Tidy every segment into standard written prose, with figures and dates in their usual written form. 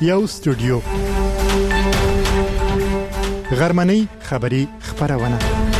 یو سټوډیو غرمنۍ خبری خبرونه.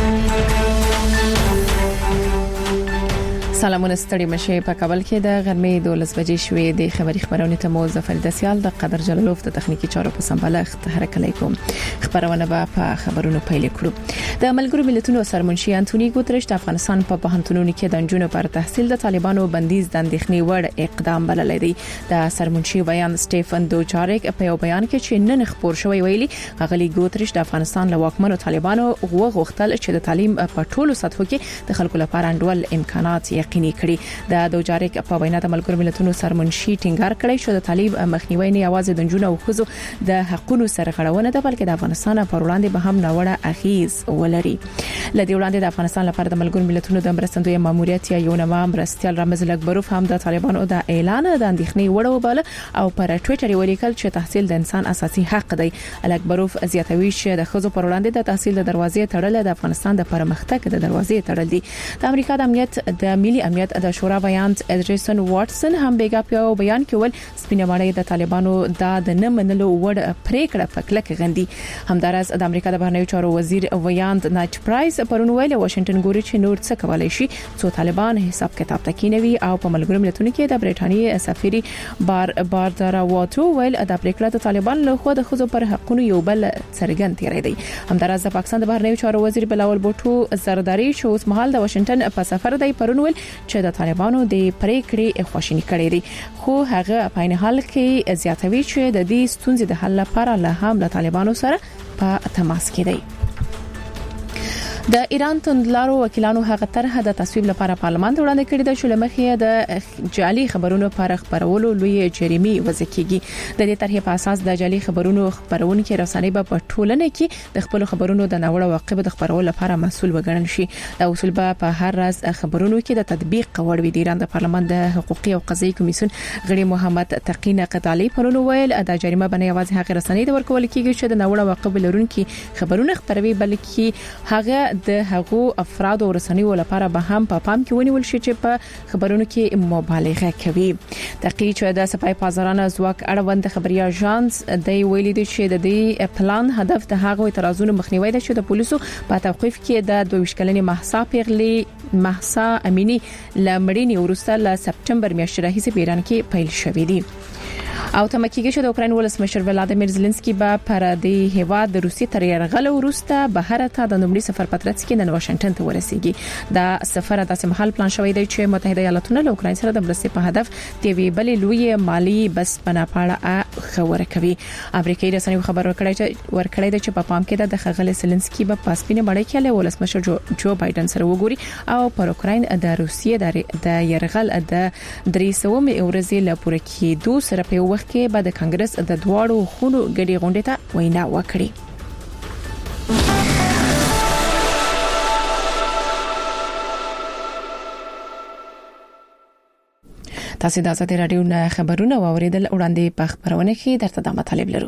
سلامونه ستړي مشه په کابل کې د غرمې 12 بجې شوې د خبری خبرونه ته مو ظفر دسیال د قدر جلالوف د تخنیکی چارو په سمبالښت حرکت علیکم. خبرونه په خبرونو پیل کړو. د ملګرو ملتونو سرمنشي انټونی ګوتریش د افغانستان په پوهنتونونو کې د انجونو پر تحصیل د طالبانو بندیز د اندېښنې وړ اقدام بللی دی. د سرمنشي بیان سټيفن دوچارک په یو بیان کې چې نن خبر شوی ویلي غلي ګوتریش د افغانستان له واکمنو طالبانو غوښتل چې د تعلیم په ټولو سطحو کې د خلکو لپاره انډول امکانات یقیني کړي. د دوچارک په وینا د ملګرو ملتونو سرمنشي ټینګار کړی چې د تعلیم مخنیوي نه یوازې د انجونو او ښځو د حقوقو سره غړونه ده بلکې د افغانستان پر وړاندې به هم ناوړه اغیز ولري. لدی وړاندې د افغانستان لپاره د ملګرو ملتونو د مرستندوی ماموریت یو نوم مرستيال رمز لکبروف هم د طالبانو د اعلان د اندېښنې وړ وباله او پر ټوئیټر ولیکل چې تحصیل د انسان اساسي حق دی. لکبروف زیاتوي چې د ښځو پر وړاندې د تحصیل د دروازې تړل د افغانستان د پرمختګ د دروازې تړل دي. د امریکا د امنیت د ملي امنیت د شورا بیان ادریسن واټسن هم بیګاپیو بیان کې ول سپینمړی د طالبانو د نه منلو وړ پریکړه پکلک غندي. همدارس د امریکا د بهرنیو چارو وزیر ویاند نایټ پرایس پرون ویل واشنگټن ګوري چې نور څه کولای شي څو طالبان حساب کتاب تکینوي او په ملګرو ملتونو کې د برېټانیې سفیر باردارا واتو ویل د پریکړه د طالبان له خوا د خزو پر حقوقو یو بل څرګند تیری دی. همدارس د پاکستان د بهرنیو چارو وزیر بلاول بوټو زرداری چې اوس مهال د واشنگټن په سفر دی پرون ویل چې د طالبانو د پریکړې خوشینی کړې دي خو هغه په عین حال کې زیاتوي چې د دې ستونزې د حل لپاره له هم د طالبانو سره په تماس کې دي. د ایران توندلارو وکیلانو هغه طرح د تصویب لپاره پارلمان ته وړاندې کړې ده چې لمخې د جعلي خبرونو پر خبرولو لوی جریمه وضع کیږي. د دې طرح په اساس د جعلي خبرونو خبرونکو رسنۍ په ټولنه کې د خپل خبرونو د ناوړه واقعو د خبرولو لپاره مسؤل وګڼل شي. دا اصول په هر راز خبرونو کې د تطبیق وړ وي. د ایران د پارلمان د حقوقي او قضایي کمیسیون غړي محمد تقی نقطالی پرون ویل د جریمه باندې یوازې هغه رسنۍ د ورکول کیږي چې د ناوړه واقعو لرونکي خبرونه خبروي بلکې هغه د هغو افراد او رسنیو لپاره به هم په پام کې ونیول شي چې په خبرونو کې مبالغه کوي. تقی چې د سپای پازارانه ځواک اړوند خبري اژانس د ویلي دي چې د دې پلان هدف د هغو اعتراضونو مخنیوي ده چې د پولیسو په توقيف کې د 22 کلنې مهسا امینی لمړینی ورسته ل سپټمبر میاشتې راهیسې په ایران کې پیل شوې دي. او تمکیږي چې د اوکرين ولسمشر ولادیمیر زيلنسکي به پر دې هیواد د روسي تر یرغل وروسته بهر ته د نومړي سفر پترڅ کې نن واشنگټن ته ورسیږي. دا سفر د سمحال پلان شوی دی چې متحده ایالاتونه له اوکرين سره د مرستې په هدف دی وی بلې لوی مالی بس پناپاړه خبره کوي. امریکایي رسنیو خبر ورکړی چې په پام کې د خغل زيلنسکي په پاسپینه باندې کې له ولسمشر جو بایدن سره وګوري او پر اوکرين د روسیې د یرغل د 300 ورځې له پوره کېدو سره په وخت کې بعد کانګرس د دواړو خونو ګډي غونډه ته وینا وکړي. تاسو د ازادي رادیو نه خبرونه واوریدل وړاندې په خبرونه کې درته د مطالب لرو.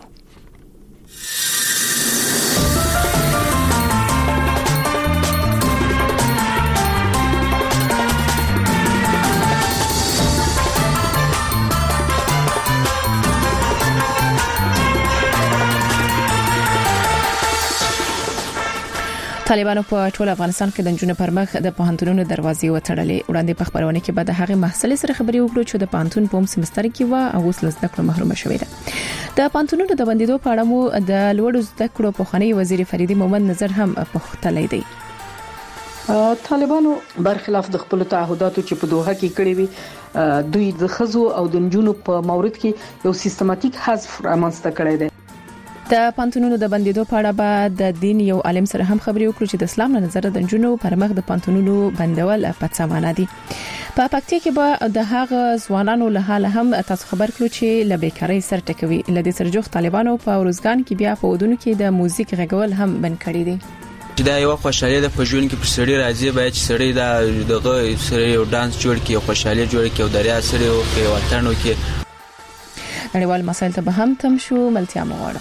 طالبانو په ټول افغانستان کې د جنونو پر مخ د پوهنتونونو دروازې وتړلې. وړاندې په خبرونه کې بعد هغه محصل سره خبري وکړو چې د پوهنتون په سمستر کې و او اوس لزده کړو محروم شوې ده. د پوهنتونونو د بندیدو په اړه مو د لوړو زده کړو په خاني وزیر فریدي مومند نظر هم پختلې دی. طالبانو برخلاف د خپل تعهداتو چې په دوحه کې کړی وي دوی د خزو او د جنونو په مورد کې یو سیستماتیک حذف رامنځته کړی دی. د پانتونونو د بندیدو په اړه به د دین یو عالم سره هم خبري وکړو چې د اسلام له نظر د جنونو پر مخ د پانتونونو بندول په څه معنا دي. په پکتیا کې به د هغه ځوانانو له حال هم تاسو خبر کړو چې له بیکاری سر ټکوي. لدې سرجوخ طالبانو په روزګان کې بیا په ودونو کې د موزیک غږول هم بند کړی دي. دا یو خوشاله د پژون کې پر سړی راځي باید چې سړی دغه سړی یو ډانس جوړ کړي او خوشاله جوړ کړي او دریا سره او په وطن کې نړیوال مسایل ته به هم تم شو. ملتیا مغواړه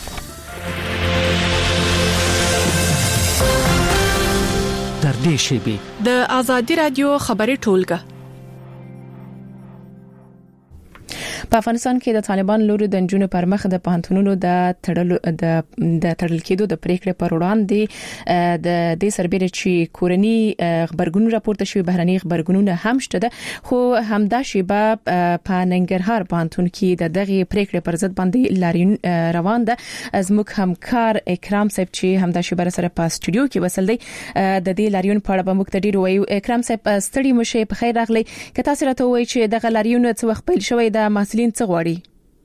در دې شیبه د ازادي رادیو خبري ټولګه په افغانستان کې د طالبان لوري د جنونو پر مخ د پانتونونو د تړل کېدو د پریکړې پر وړاندې د دې سربېره چې کورني خبرګون راپورته شوی بهرني خبرګونونه هم شته خو همدا شیبه په ننګرهار پانتون کې د دغه پریکړې پر ضد باندې لاریون روان ده. زموږ همکار اکرام صاحب چې همدا شیبه سره په استودیو کې وصل دی د دې لاریون په اړه به موږ ته ډیر وایو. اکرام صاحب ستړي مشه په خیر راغلی. که تاسو راته وایئ چې دغه لاریون څه وخت پیل شوی د محصلین څه غواړي؟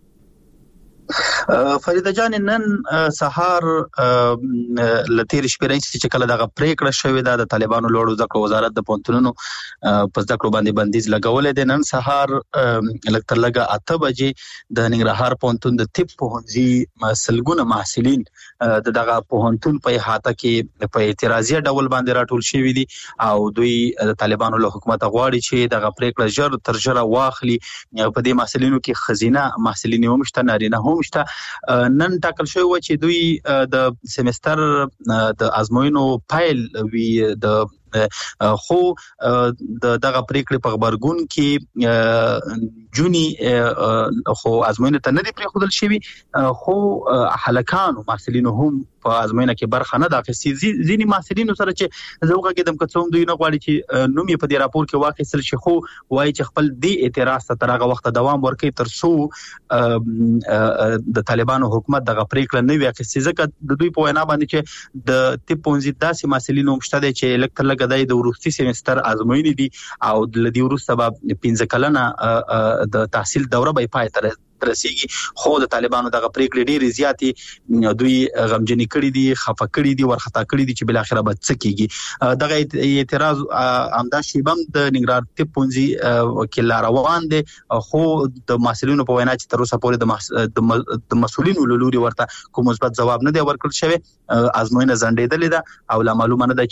فریده جان نن سهار لتیر شپې راځي چې کله دغه پریکړه شوې ده د طالبانو لوړو زده وزارت د پونتونونو په زده کړو باندې بندیز لګولې ده. نن سهار لکتر لګه 8 بجې د ننګرهار پونتون د طب پوهنځي سلګونه محصلین دغه پوهنتون په احاطه کې په اعتراضي ډول باندې راټول شوي دي او دوی د طالبانو له حکومت غواړي چې دغه پریکړه ژر تر ژره واخلي. په دې محصلینو کې خزینه محصلین هم شته، نارینه هم شته. نن ټاکل شوی و چې دوی د سیمستر د ازموینو پایل وی د خو دغه پریکړې په خبرګون کې جونی خو ازموینه ته نه دی پریښودل شوی خو هلکانو محصلینو هم په ازموینه کې برخه نه اخیستي. ځینې محصلینو سره چې زوګه کېدم کڅوم دوی نه غواړي چې نوم یې په دې راپور کې واخیستل شي خو وایي چې خپل دې اعتراض ته تر هغه وخت دوام ورکړي تر څو د طالبانو حکومت دغه پریکړه نه وي اخیستي. ځکه د دوی په وینا باندې چې د طب پوهنځي داسې محصلینو مشته دي چې لکتر لګدای د وروستي سیمستر ازموینې دي او د لدی وروسته به 15 کلنه د تحصیل دوره به پای ته رسیږي خو د طالبانو دغه پریکړې ډېرې زیاتې دوی غمجنې کړې دي، خفه کړې دي، ورخطا کړې دي چې بل اخره به څه کیږي. دغه اعتراض همدا شیبم د ننګرهار طب پوهنځي کې روان دي خو د محصلینو په وینا چې تر اوسه پورې د مسؤلینو له لوري ورته کوم مثبت ځواب نه دی ورکړل شوی. ازموینه ځنډېدلې ده او لا معلومه نه ده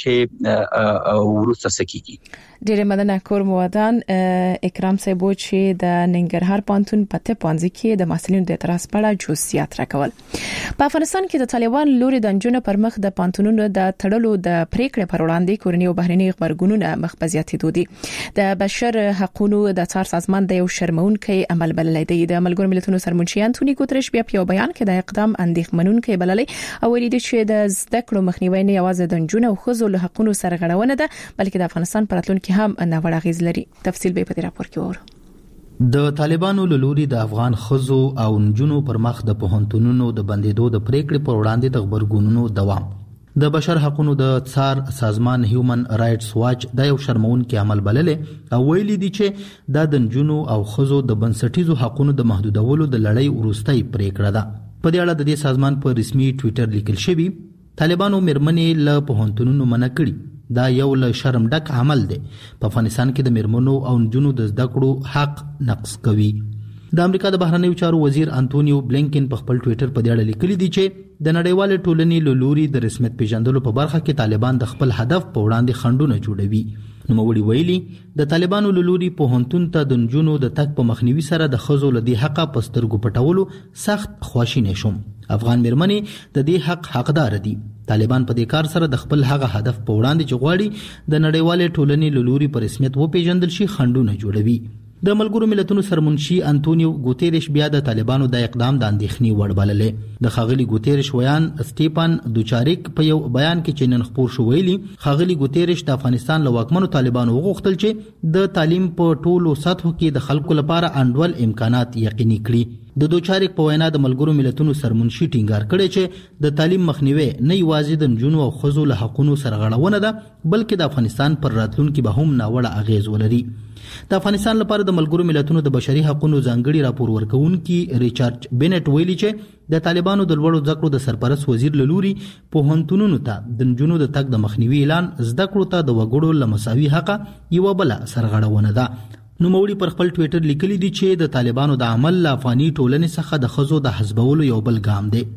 چې وروسته څه کیږي. ډېر مننه کور مودان اکرام صاحب چې د ننګرهار پانتون په طب پوهنځي کې د محصلینو د اعتراض په اړه جزئیات راکول. په افغانستان کې د طالبان لوري د جنونو پر مخ د پانتونونو د تړلو د پریکړې پر وړاندې کورني او بهرني خبرګونونه مخ په زیاتېدو دي. د بشر حقوقو د څار سازمان د یو شرمونکي عمل بللی دی. د ملګرو ملتونو سرمنشي انټونی ګوتریش بیا په بیان کې د اقدام اندېښمنونکي بللی او ویلي دی چې د زده کړو مخنیوي نه یوازې د جنونو او ښځو له حقوقو سرغړونه ده بلکې د افغانستان پر راتلونکي هم ناوړه اغیز لري. تفصیل به په دې راپور کې وره. د طالبانو له لوري د افغان ښځو او نجونو پر مخ د پوهنتونونو د بندیدو د پریکړې پر وړاندې د خبرګونونو دوام. د بشر حقوقو د څار سازمان هیومن رائټس واچ د یو شرمونکي عمل بللې او ویلي دي چې د نجونو او ښځو د بنسټیزو حقوقو د محدودولو د لړۍ وروستۍ پریکړه ده. په دې اړه د دې سازمان په رسمي ټوئیټر لیکل شوی طالبانو مرمنې له پوهنتونونو منع کړي. دا یو له شرم ډک عمل دی. په افغانستان کې د مرمنو او نجونو د زده کړو حق نقض کوي. د امریکا د بهرنیو چارو وزیر انټونیو بلینکن په خپل ټوئیټر په دې اړه لیکلي دي چې د نړیوال ټولنې له لوري د رسمیت پیژندلو په برخه کې طالبان د خپل هدف په وړاندې خنډونه جوړوي. نوموړي ویلي د طالبانو له لوري پوهنتون ته د نجونو د تګ په مخنیوي سره د ښځو له دې حقه په سترګو پټولو سخت خواشینی شوم. افغان مرمنې د دې حق حقدار دي. طالبان په دې کار سره د خپل هغه هدف په وړاندې چې غواړي د نړیوال ټولنې له لوري په رسمیت وپیژندل شي خنډونه جوړوي. د ملګرو ملتونو سرمنشي انټونیو ګوتریش بیا د طالبانو د اقدام د اندېښنې وړ بللې. د ښاغلي ګوتریش ویان سټیپان دوچاریک په یو بیان کې چې نن خپور شو ویلي ښاغلي ګوتریش د افغانستان له واکمنو طالبانو وغوښتل چې د تعلیم په ټولو سطحو کې د خلکو لپاره انډول امکانات یقیني کړي. د دوچاریک په وینا د ملګرو ملتونو سرمنشي ټینګار کړی چې د تعلیم مخنیوي نه یوازې د نجونو او ښځو له حقوقو سرغړونه ده بلکې د افغانستان پر راتلونکي به هم ناوړه اغیز ولري. د افغانستان لپاره د ملګرو ملتونو د بشري حقوقو ځانګړي راپور ورکونکي ریچارډ بینټ ویلي چې د طالبانو د لوړو زده کړو د سرپرست وزیر له لوري پوهنتونونو ته د نجونو د تګ د مخنیوي اعلان زده کړو ته د وګړو له مساوي حقه یو بل سرغړونه ده. نوموړي پر خپل ټوئیټر لیکلي دي چې د طالبانو د عمل له افغاني ټولنې څخه د ښځو د حزبولو یو بل ګام دی.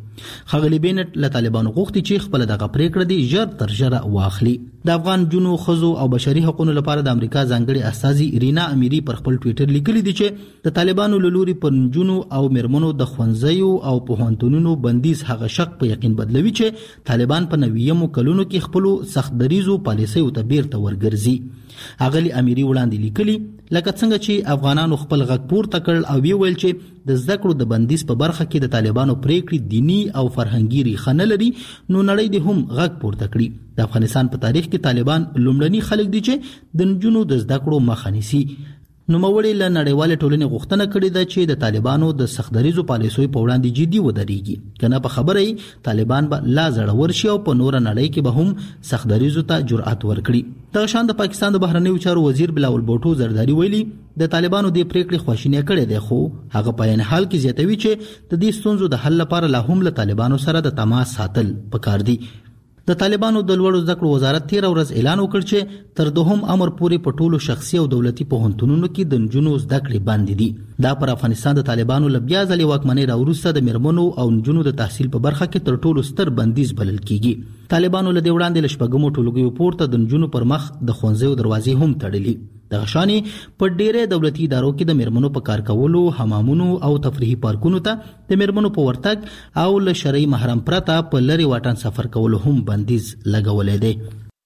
ښاغلي بینټ له طالبانو غوښتي چې خپل دغه پریکړه دي ژر تر ژره واخلي. د افغان جنو خزو او بشري حقوقو لپاره د امریکا ځانګړي استاذي رینا امیری پر خپل ټوئیټر لیکلي دي چې د طالبانو لوري پر جنو او مرمنو د خوندزیو او پوهنتونونو بندیز هغه شک په یقین بدلوي چې طالبان په 90مو کلونو کې خپل سخت دریزو پالیسیو ته بیرته ورګرځي. اغلی امیری وړاندې لیکلي لکه څنګه چې افغانانو خپل غږ پورته کړ او ویل چې د زده کړو د بندیز په برخه کې د طالبانو پریکړې دینی او فرهنګي ریښه نه لري نو نړۍ دې هم غږ پورته کړي. د افغانستان په تاریخ کې طالبان لومړني خلک دي چې د نجونو د زده کړو مخه نیسي. نوموړي له نړیوال ټولنې غوښتنه کړې ده چې د طالبانو د سختدریزو پالیسیو په وړاندې جدي ودرېږي کنه په خبره طالبان به لا زړور شي او په نور نړۍ کې به هم سختدریزو ته جرأت ورکړي. د شان د پاکستان د بهرنیو چارو وزیر بلاول بوټو زرداری ویلي د طالبانو د پریکړې خواشینی کړي دی خو هغه په عین حال کې زیاتوي چې د دې ستونزو د حل لپاره لا هم له طالبانو سره د تماس ساتل پکار دي. د طالبانو د لوړو زده کړو وزارت 13 ورځ اعلان وکړ چې تر دوهم امر پورې په ټولو شخصي او دولتي پوهنتونونو کې د نجونو زده کړې بند دي. دا پر افغانستان د طالبانو لبیا ځلې واکمنۍ راوروسته د مرمنو او نجونو د تحصیل په برخه کې تر ټولو ستر بندیز بلل کیږي. طالبانو له دې وړاندې لشپګمو ټولګیو پورته د نجونو پر مخ د ښوونځیو دروازې هم تړلي. د غشاني په ډېرې دولتي ادارو کې د مرمنو په کار کولو، حمامونو او تفریحي پارکونو ته د مرمنو په ورتګ او له شرعي محرم پرته په لری واټن سفر کولو هم بندیز لګولې دی.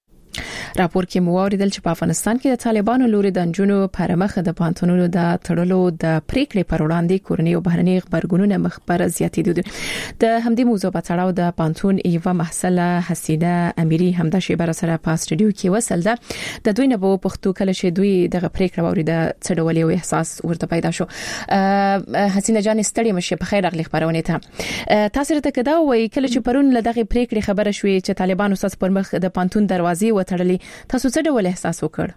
راپور کې مو اوریدل چې په افغانستان کې د طالبانو لوري د نجونو پر مخ د پانتونونو د تړلو د پریکړې پر وړاندې کورنۍ او بهرني خبرګونونه مخبر زیاتېدل. د همدې موضوع په اړه د پانتون ایوا محصله حسینه امیری همدا شی بر سره په استودیو کې وصل ده. د دوی نه په پښتو کله چې دوی دغه پریکړه وریده څډولې او احساس ورته پیدا شو. حسینه جان ستړي مشه په خیر اغلی خبرونه ته تاسو ته کدا وای کله چې پرون له دغه پریکړې خبره شوې چې طالبانو ساس پر مخ د پانتون دروازې وتړلې تاسو څه ډول احساس وکړ؟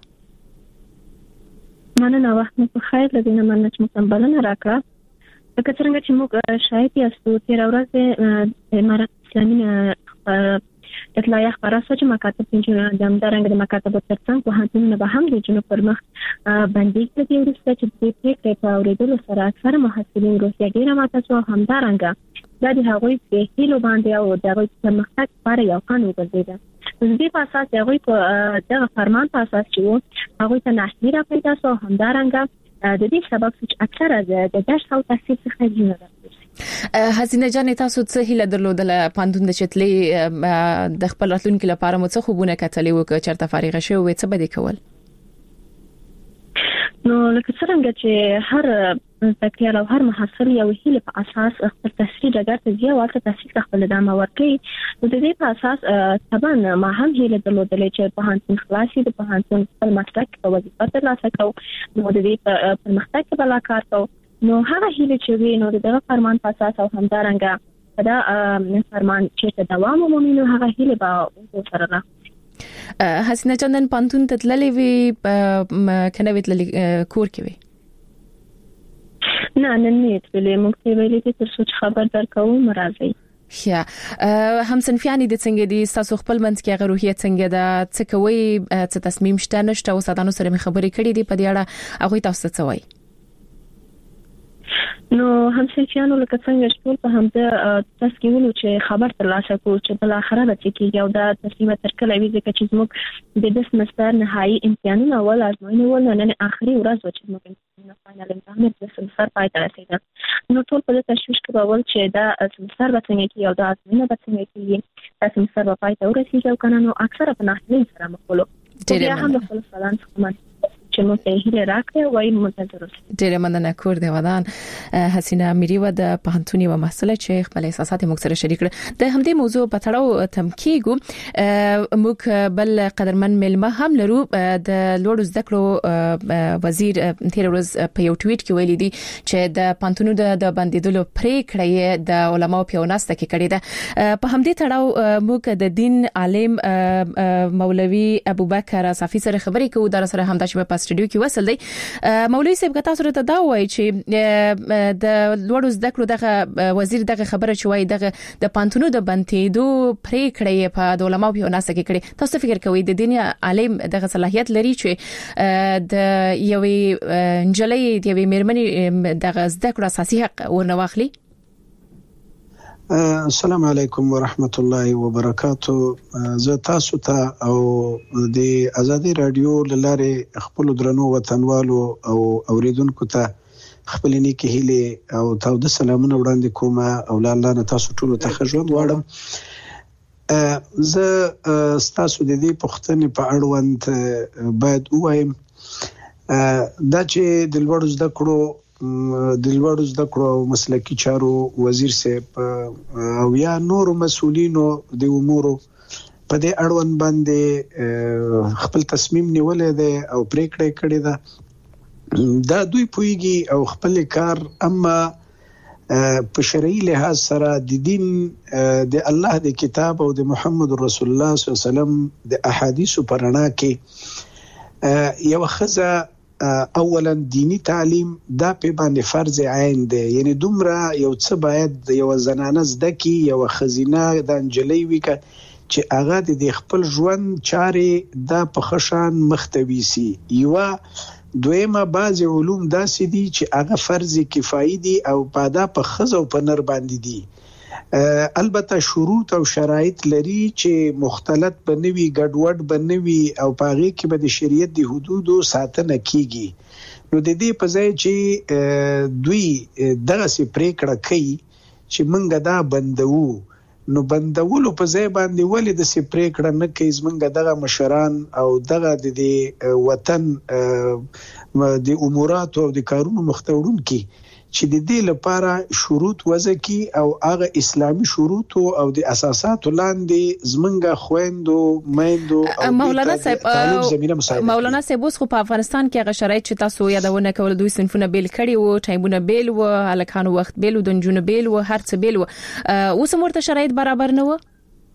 مننه وخت مو په خیر لدینه مننه چې مکملونه راکړه. لکه څنګه چې موږ شاهد یاستو 13 ورځې امارات اسلامي اطلاعیه خبره شوه چې مکاتب د همدارنګه د مکاتبو ترڅنګ پوهنتونونه به هم د جنوب پر مخ بندیز کړي وروسته چې د پریکړې په اورېدلو سره اکثره محصلین روسیه ډېره ماته شو. همدارنګه دا د هغوی په هیلو باندې او د هغوی پرمختګ لپاره یو قانون وګرځېده. د دې په اساس هغوی په دغه فرمان په اساس چې هغوی ته ناهیلي را پیدا شو. همدارنګه د دې سبب چې اکثره د درس او تحصیل څخه جنونه حسینه جان تاسو څه هیله درلودله پاندون د چتلې د خپل راتلونکو لپاره مو څه خوبونه کتلې وکړه چرته فارغ شوی و څه به کول؟ نو لکه څنګه چې هر تکلیف او هر محصل یو هیله په اساس خپل تحصیل ډګر ته ځي او هغه تحصیل خپل ادامه ورکړي. د دې په اساس طبعا ما هم هیله درلودلې چې په هانتون خلاصي د په هانتون خپل مسلک په وظیفه ترلاسه کوو نو د دې په مختلف بلا کار کوو. نو هغه هیله چې وي نو دغه فرمان په اساس او همدارنګه دا فرمان چې دوام ومومي نو هغه هیله به سره نه. حسینه چندن پانتون تتللی وی کنه ویتللی کور کې وی نه نه تللی موږ ته ویلې چې تر څو خبر درکو مرزي. یا هم صنفیانی د څنګه دي تاسو خپل منځ کې غروهیت څنګه ده څه کوي څه تصمیم شته نشته او سادانو سره خبرې کړې دي په دې اړه هغه تاسو څه وایي؟ نو هم صنفیانو لکه څنګه ټول په همده تسکیولو چې خبر ترلاسه کوو چې بل اخره به کېږي او دا تسلیمه تر کله وي ځکه چې موږ د دې سمستر نهایي امتحانونه ول ازموینه ول نن اخري ورځ و چې موږ فائنل امتحان د سمستر پای ته رسیدل. نو ټول په تشویش کې باور چې دا سمستر به څنګه کېږي او دا ازموینه به څنګه کېږي دا سمستر به پای ته ورسیږي او کنه نو اکثره په ناهیلۍ سره مخ ولو. ډېر هم خپل سلام څخه چې مو ته هیله راکړه وای منتظر اوسئ. ډېر مننه کور دی ودان. حسینه امیری و د پهنتونی و محصله چې خپل احساسات موږ سره شریک کړ. د همدې موضوع په تړاو تمکیګو موږ بل قدرمن ملما هم لرو د لوړو زده کړو وزیر تیر ورځ په یو ټویټ کې ویلي دي چې د پهنتونو د بندیدلو پریکړه د علماو په وناسته کې کړې ده. په همدې تړاو موږ د دین عالم مولوی ابوبکر صافی سره خبرې کوو در سره هم د شپه استودیو کې وصل دی. مولوی صاحب تاسو ته دا وایي چې د لوړو زده کړو دغه وزیر دغه خبره چوي دغه د پانتونو د بنتیدو پریکړې په د علماو په وناسه کې کړي. تاسو فکر کوئ د دین عالم دغه صلاحیت لري چې د یوې انجلۍ د یوې مېرمنې دغه زده کړو اساسي حق ورنواخلي؟ السلام علیکم ورحمت الله وبرکاتو. زه تاسو ته او د ازادي رادیو لاره خپل درنو وطنوالو او اوریدونکو ته خپل نیکه هیله او تاسو سلامونه وړاندې کوم او الله نه تاسو ټول ته ژوند واړم. زه تاسو د دې پوښتنې په اړوند باید وایم دا چې د لوړو زده کړو او مسلکي چارو وزیر صاحب او یا نور مسؤلینو د امورو په دې اړوند باندې خپل تصمیم نیولې ده او پریکړه کړې ده. دا دوی پویږي او خپل کار اما په شرعي لحاظ سره د دین د الله د کتاب او د محمد رسول الله صلی الله علیه وسلم د احادیثو پرانا کې یو خزه اولا دینی تعلیم دا په باندې فرض عین دی، یعنی دومره یو څه باید یو زنانه زده کی یو خزینه د انجلۍ وکړه چې هغه د خپل ژوند چارې دا په خشان مختويسي. یو دویمه بعض علوم داسې دي چې هغه فرض کفایي دي او پادا په خزو په نر باندې دي. البته شروط او شرایط لري چې مختلط بنوي ګډوډ بنوي او پاغي کې به د شریعت د حدودو ساتنه کیږي. نو د دې په ځای چې دوی دغه سي پریکړه کوي چې منګه دا بندو، نو بندولو په ځای باندې ولې د سي پریکړه نه کوي زمونږ دغه مشران او دغه د وطن د امورات او د کارونو مختورون کی چې د دې لپاره شروط وضع کی او هغه اسلامي شروط او د اساساتو لاندې زمونږ خويندو میندو او مولانا صاحب اوس خو په افغانستان کې هغه شرایط چې تاسو یادونه کول دوی صنفونه بیل کړي وو، ټایمونه بیل وو، الکانو وخت بیل وو، د جنونو بیل وو، هر څه بیل وو. اوس مرته شرایط برابر نه وو.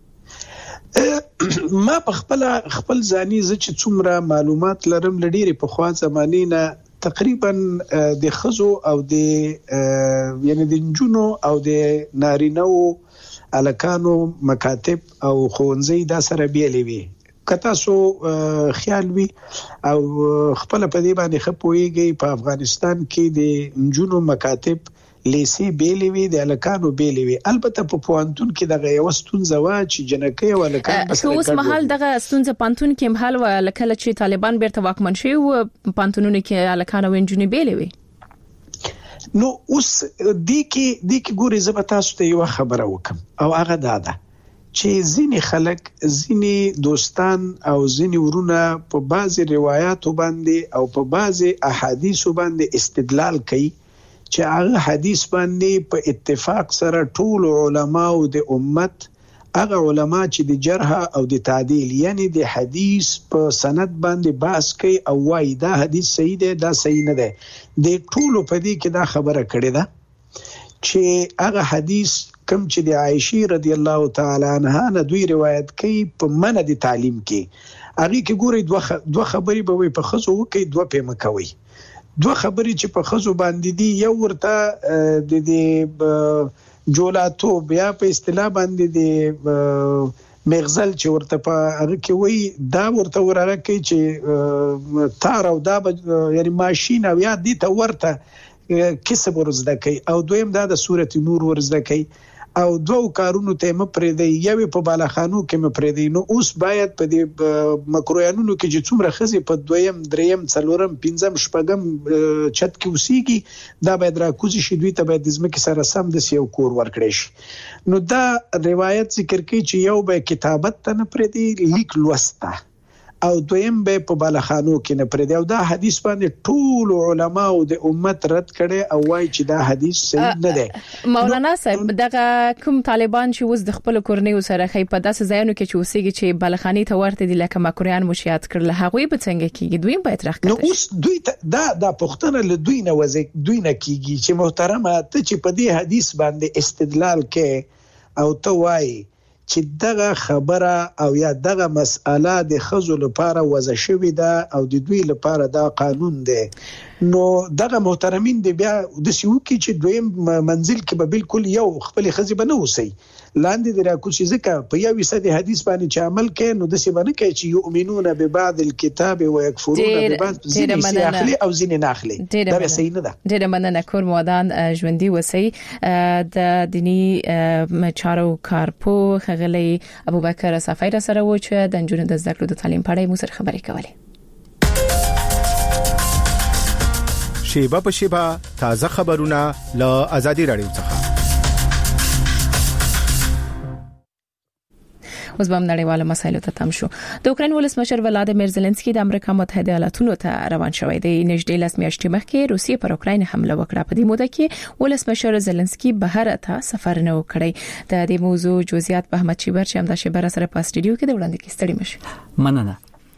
ما په خپل ځاني ز چې څومره معلومات لرم لډيري په خوا زمانه نه تقریبا د خزو او د یعنی د جنونو او د نارینو الکانو مکاتب او خونځي دا سره بیلې وي. کته سو خیال وی او خپل په دې باندې خپويږي په افغانستان کې د جنونو مکاتب لیسي بیلې وي، د الکانو بیلې وي. البته په پوانتون کې دغه یو ستونزه وا چې جنکې او الکان بس اوس محل دغه ستونزه پانتون کې محل و لکه چې طالبان بیرته واکمن شي او پانتونونو کې الکان او انجونی بیلې وي. نو اوس د کې ګوري زه تاسو ته یو خبره وکم او هغه دا ده چې ځینې خلک ځینې دوستان او ځینې ورونه په بعضي روایتو باندې او په بعضي احادیثو باندې استدلال کوي چې هغه حدیث باندې په اتفاق سره ټول علما او د امت هغه علما چې د جرح او د تعدیل یعنی د حدیث په سند باندې بحث کوي او وايي دا حدیث صحیح دی دا صحیح نه دی. د ټول په دې کې دا خبره کړې ده چې هغه حدیث کوم چې د عائشه رضی الله تعالی عنها نه دوی روایت کوي په منع د تعلیم کې هغه کې ګوري دوه خبرې به وي په خزو کوي دوه پیمه کوي. دوه خبرې چې په خزو باندې دي یو ورته د جولاتو بیا په اصطلاح باندې د مغزل چې ورته په هغه کې وای دا ورته وراره کوي چې تار او دا یعنی ماشين او یا دي ته ورته کسب ورزده کوي او دویم دا د سورته نور ورزده کوي او دوه کارونو ته مپریدي یوه په بالاخانو کې مپریدي. نو اوس باید په دې مکرویانونو کې چې څومره خزي په دویم دریم څلورم پنځم شپږم چت کې وسیږي دا باید راکوزي شي دوی ته باید د ځمکې سره سم د سیو کور ورکړي شي. نو دا روایت ذکر کوي چې یو به کتابت ته نه پریدي لیک لوسته او دویم به په بالاخانو کې نه پریدي او دا حدیث باندې ټول علما او د امت رد کړي او وايي چې دا حدیث صحیح نه دی. مولانا صاحب دغه کوم طالبان چې اوس د خپل کورنۍ سره خې په داسې ځایونو کې چې اوسېږي چې بالاخاني ته ورته دي لکه مکرویان مشیات کړل هغه به څنګه کیږي دوی باید راکړي. نو اوس دوی دا پښتنه له دوی نه کیږي چې محترمه ته چې په دې حدیث باندې استدلال کې او ته وايي چې دغه خبره او یا دغه مسأله د خزو لپاره وضع شوې ده او د دوی لپاره دا قانون دی. نو دغه محترمین دی بیا د سیو کې چې دویم منزل کې به بالکل یو خپل خزي بنه وسی لاندې د راکوسي ځکه په 1% حدیث باندې چې عمل کوي نو د سی باندې کوي چې یؤمنون ببعض الكتاب ويكفرون ببعض ځینې سیاخلي او ځینې ناخلي دا به صحیح نه ده. ډېر مننه کور مودان ژوندۍ وسی د دینی چارو کارپو خغلی ابوبکر صفای را سره و چې د نجونو د زده کړو د تعلیم په اړه مو سره خبرې کولې. شیبه په شیبه تازه خبرونه له آزادي رادیو څخه. اوس به نړیواله مسایلو ته تم شو. د اوکراین ولسمشر ولادیمیر زيلنسکي د امریکا متحده ایالاتونو ته روان شوی دی. نږدې 10 میاشتې مخکې روسیې پر اوکراین حمله وکړه. په دې موده کې ولسمشر زيلنسکي بهر ته سفر نه وکړي. د دې موضوع جزئیات په احمد شیبر چې همدا شیبر سره په استودیو کې د وړاندې کې ستړي مشه. مننه.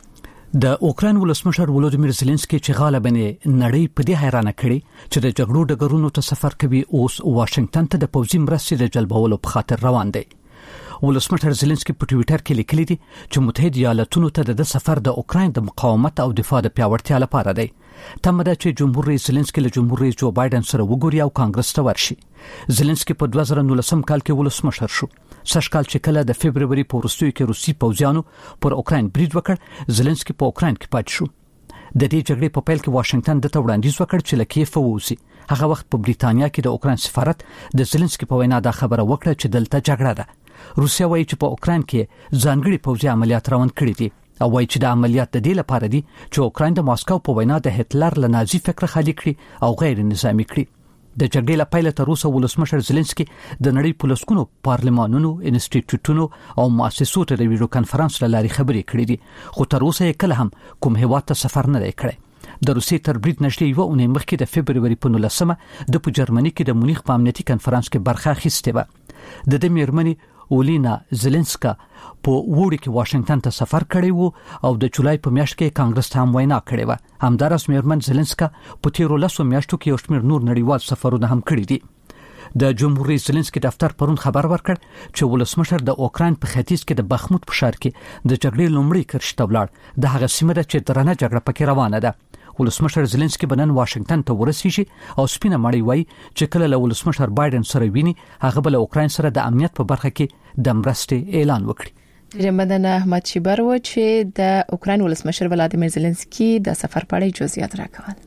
د اوکراین ولسمشر ولادیمیر زيلنسکي چې غالبا نړۍ په دې حیرانه کړي چې د جګړو ډګرونو ته سفر کوي اوس واشنگټن ته د پوځي مرستې د جلبولو په خاطر روان دی. ولسمشر زيلنسکي په ټوئیټر کې لیکلي دي چې متحده ایالاتونو ته د سفر د اوکراین د مقاومت او دفاع د پیاوړتیا لپاره دی. تمه ده چې جمهور رئیس زيلنسکي له جمهور رئیس جو بایدن سره وګوري او کانګرس ته ورشي. زيلنسکي په 2019 کال کې ولسمشر شو. سږ کال چې کله د فبرवरी په وروستیو کې روسي پوځیانو پر اوکراین برید وکړ، زيلنسکي په اوکراین کې پاتې شو. د دې جګړې په پیل کې واشنگټن د وړاندیز وکړ چې له کیف ووځي. هغه وخت په بریتانیا کې د اوکراین سفارت د زيلنسکي په وینا دا خبره وکړه چې دلته جګړه ده. روسیا وایي چې په اوکراین کې ځانګړي پوځي عملیات روان کړي دي او وایي چې د عملیات د دې لپاره دي چې اوکراین د ماسکو په وینا د هټلر له نازي فکر خالي کړي او غیر نظامی کړي. د جګړې لپاره تر اوسه ولسمشر زيلنسکي د نړۍ په لسکونو پارلمانونو، انسټیټیوټونو او مؤسسو ته د ویډیو کانفرنس لاري خبرې کړې دي، خو تر اوسه کله هم کوم هیواد ته سفر نه دی کړی. د روسیې تر برید نږدې یو اونۍ مخکې د فبرवरी په 19 د جرمني کې د مونیخ په امنیتي کانفرنس کې برخه اخیستې و. د دې میرمنې اولینا زيلنسکا په وړي کې واشنگټن ته سفر کړی وو او د جولای په میاشت کې کانګرس ته هم وینا کړې و. همدارس میرمن زيلنسکا په 13 میاشتو کې یو شمېر نور نړیوال سفرونه هم کړی دي. د جمهور رئیس زيلنسکي دفتر پرون خبر ورکړ چې ولسمشر د اوکراین په ختیځ کې د بخموت په ښار کې د جګړې لومړی کرښ ته ولاړ. د هغه سیمه ده چې درنه جګړه پکې روانه ده. ولسمشر زيلنسکي بنن واشنگټن ته ورسیږي او سپینه مړی وای چې کله له ولسمشر بایدن سره ویني هغه بل اوکراین سره د امنیت په برخه کې د مرستې اعلان وکړي. جمدن احمد شیبر و چې د اوکراین ولسمشر ولادیمیر زيلنسکي د سفر په اړه جزئیات راکول.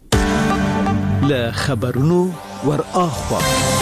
له خبرونو ور اخوا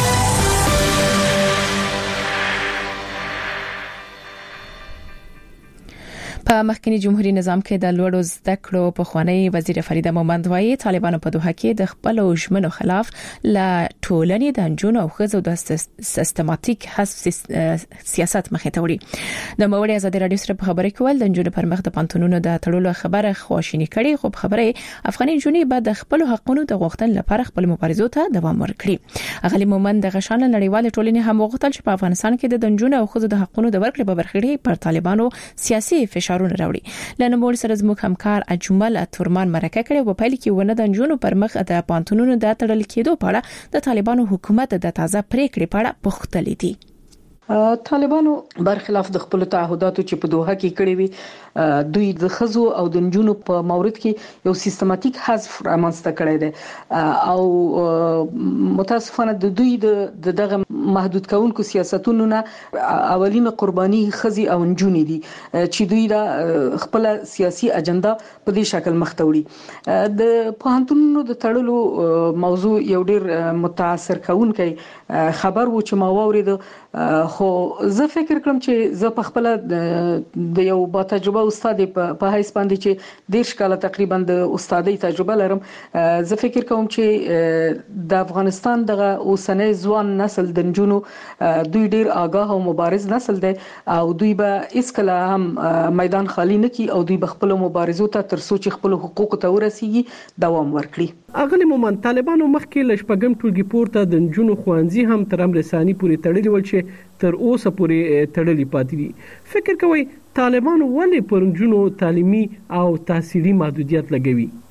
په مخکنی جمهوریت نظام کې د لوړو زده کړو په خوانی وزیر فرید مومند وایي طالبانو په دوحه کې د خپل ژمنو خلاف لا ټولنې د انجونو او خزو د سیستماتیک حذف سیاست مخې ته وړي. د موري ازادي رادیو سره په خبرې کول د انجونو پر مخ د پانتونونو د تړلو خبره خواشینی کړي، خو خبره افغاني جونې بعد د خپل حقونو د غوښتن لپاره خپل مبارزو ته دوام ورکړي. اغلی مومند د غشان نړیوال ټولنې هم وغوښتل چې په افغانستان کې د انجونو او خزو د حقونو د ورکړې په برخه کې پر طالبانو سیاسي فشارونه راوړي. لنمول سره زموږ همکار اجمل تورمان مرکه کړي و په لکه ونه د انجونو پر مخ د پانتونونو د تړل کېدو په اړه د طالبانو حکومت د تازه پریکړې په اړه پوښتلې دي. طالبانو برخلاف د خپل تعهداتو چې په دوحه کې کړی وي، دوی د خزو او د نجونو په مورد کې یو سیستماتیک حذف رامنځته کړی دی او متاسفانه د دوی دغه محدود کونکو سیاستونو نه اولینه قرباني خزي او نجونې دي چې دوی دا خپل سیاسي اجنډا په دې شکل مخ ته وړي. د پوهنتونونو د تړلو موضوع یو ډیر متاثر کونکی خبر و چې ما واورید، خو زه فکر کوم چې زه په خپل د یو با تجربه استاد په حیث باندې چې 10 کال تقریبا د استادۍ تجربه لرم، زه فکر کوم چې د افغانستان دغه اوسنۍ ځوان نسل د نجونو دوی ډیر آگاه او مبارز نسل دی او دوی به اسکله هم میدان خالی نه کی او دوی به خپل مبارزو ته تر څو چې خپل حقوق ته ورسیږي دوام ورکړي. اغلی مومن طالبانو مخکې لشپګم ټولګي پورته د نجونو خوانزي هم تر امر ثاني پورې تړلي ول چې تر اوسه پورې تړلي پاتې دي. فکر کوي طالبانو ولې پر نجونو تعلیمي او تحصیلي محدودیت لګوي؟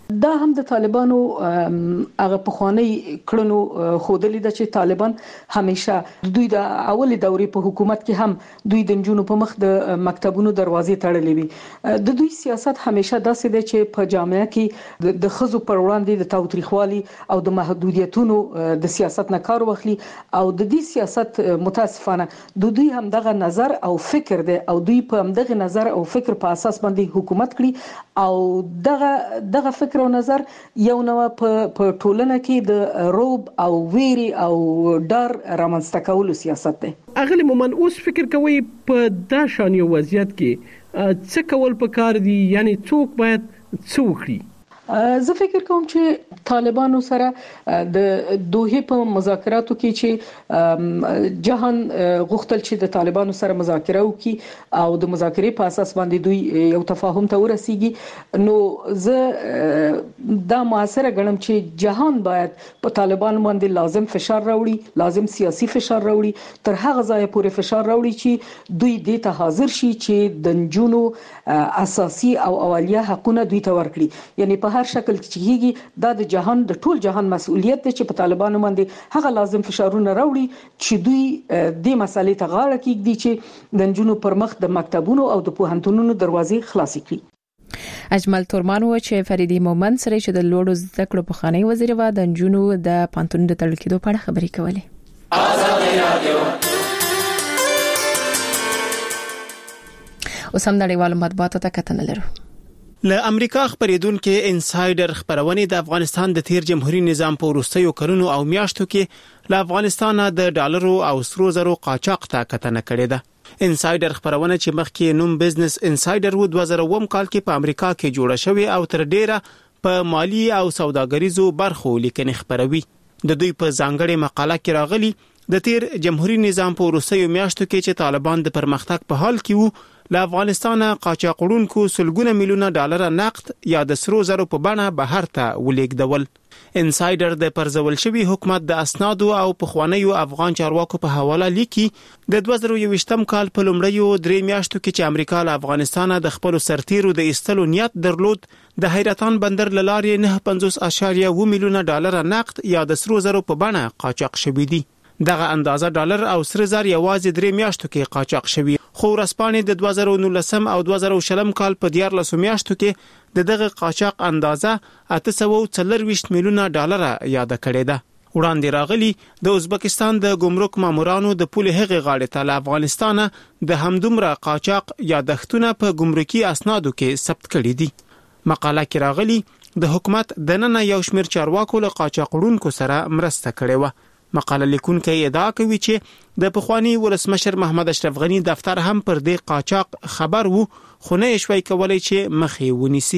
دا هم د طالبانو هغه پخوانی کړنو خودلی د چې طالبان همیشه دوی د اول دورې په حکومت کې هم دوی د جنونو په مخ د مکتبونو دروازې تړلې وي. د دوی سیاست همیشه داسې دی چې په جامعه کې د خزو پر وړاندې د تاوتریخوالي او د محدودیتونو د سیاست نه کار واخلي او د دې سیاست متاسفانه د دوی هم دغه نظر او فکر دی او دوی په هم دغه نظر او فکر په اساس باندې حکومت کړي او دغه فکر او نظر یو نو په ټولنه کې د روب او ویری او ډار رامنځته کولو سیاست دی. اغلی مومن اوس فکر کوي په دا شان یو وضعیت کې څه کول پکار دي، یعنی څوک باید څه وکړي؟ زه فکر کوم چې طالبانو سره د دوه په مذاکراتو کې چې جهان غوښتل چې د طالبانو سره مذاکره وکړي او د مذاکرې په اساس باندې دوی یو تفاهم ته ورسیږي، نو زه دا معاصره ګڼم چې جهان باید په طالبانو باندې لازم فشار راوړي، لازم سیاسي فشار راوړي، تر هغه ځای پورې فشار راوړي چې دوی دې ته حاضر شي چې د جنونو اساسي او اولیه حقوقونه دوی ته ورکړي. یعنی په هر شکل کې کیږي دا د جهان د ټول جهان مسؤلیت دی چې په طالبانو باندې هغه لازم فشارونه راوړي چې دوی د مسالې ته غاړه کېږدي چې د جنونو پر مخ د مکتبونو او د پوهنتونونو دروازې خلاصې کړي. اجمل تورمان و چې فریدي مومن سره چې د لوړو زده کړو په خاني وزیر و د جنونو د پانتون د تړل کېدو په اړه خبرې کولې. آزادي رادیو اوس هم نړیوالو مطبوعاتو ته کتنه لرو. له امریکا خبرېدونکو انسایډر خبرونه د افغانستان د تیر جمهوریت نظام په وروستیو کلونو او میاشتو کې له افغانستان د ډالرو او سرو زرو قاچاق ته کتنه کړې ده. انسایډر خبرونه چې مخکې نوم بزنس انسایډر و 2009 کال کې په امریکا کې جوړه شوې او تر ډیره په مالی او سوداګریزو برخو لیکنې خبروي. د دوی په ځانګړې مقاله کې راغلي د تیر جمهوریت نظام په وروستیو میاشتو کې چې طالبان د پرمختګ په حال کې وو، له افغانستان قاچاقونکو سلګونه میلیونه ډالر نقد یا د سرو زرو په بڼه بهر ته ولیږدول. انسایډر د پرځول شوی حکومت د اسنادو او پخوانیو افغان چارواکو په حواله لیکي د 2021 کال په لومړیو 3 میاشتو کې چې امریکا له افغانستان د خپل سرتیرو د ایستلو نیت درلود، د حیرتان بندر لارې 9.50 میلیونه ډالر نقد یا د سرو زرو په بڼه قاچاق شوی دي. دغه اندازه ډالر او سره زر یوازې 3 میاشتو کې قاچاق شوی، خو ورسپانې د 2019 او 2020 کال په 14 میاشتو کې دغه قاچاق اندازه 840 میلیونه ډالر یاد کړې ده. وړاندې راغلي د ازبکستان د ګمرک مامورانو د پوله هغه غاړې ته له افغانستان د همدومره قاچاق یادښتونه په ګمرکي اسنادو کې ثبت کړي دي. مقاله کې راغلي د حکومت د نن یو شمېر چارواکو له قاچاقونکو سره مرسته کړې و. مقاله لیکونکي ادعا کوي چې د پخوانی ولسمشر محمد اشرف غنی دفتر هم پر دې قاچاق خبر وو، خو نه شوي کولای چې مخې ونیسي.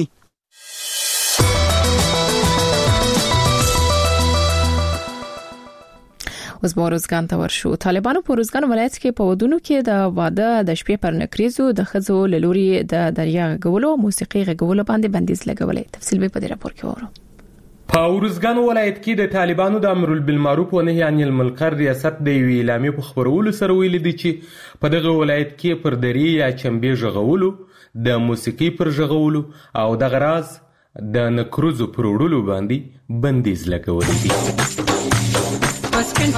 اوس بوروزګان ته ورشو. طالبانو په روزګان ولایت کې په ودونو کې د واده د شپې پر نکریزو د خزو لوري د دریا غولو موسیقي غولو باندې بندیز لګولې. تفصیل به په دې راپور کې وره. په ورزګان ولایت کې د طالبانو د امر بالمعروف و نهي عن المنکر ریاست د وی اعلامیې په خبرولو سره ویل دي چې په دغه ولایت کې پر دري یا چمبې ژغولو، د موسیقي پر ژغولو او د غراز د نکروزو پر وړلو باندې بندیز لګول دي.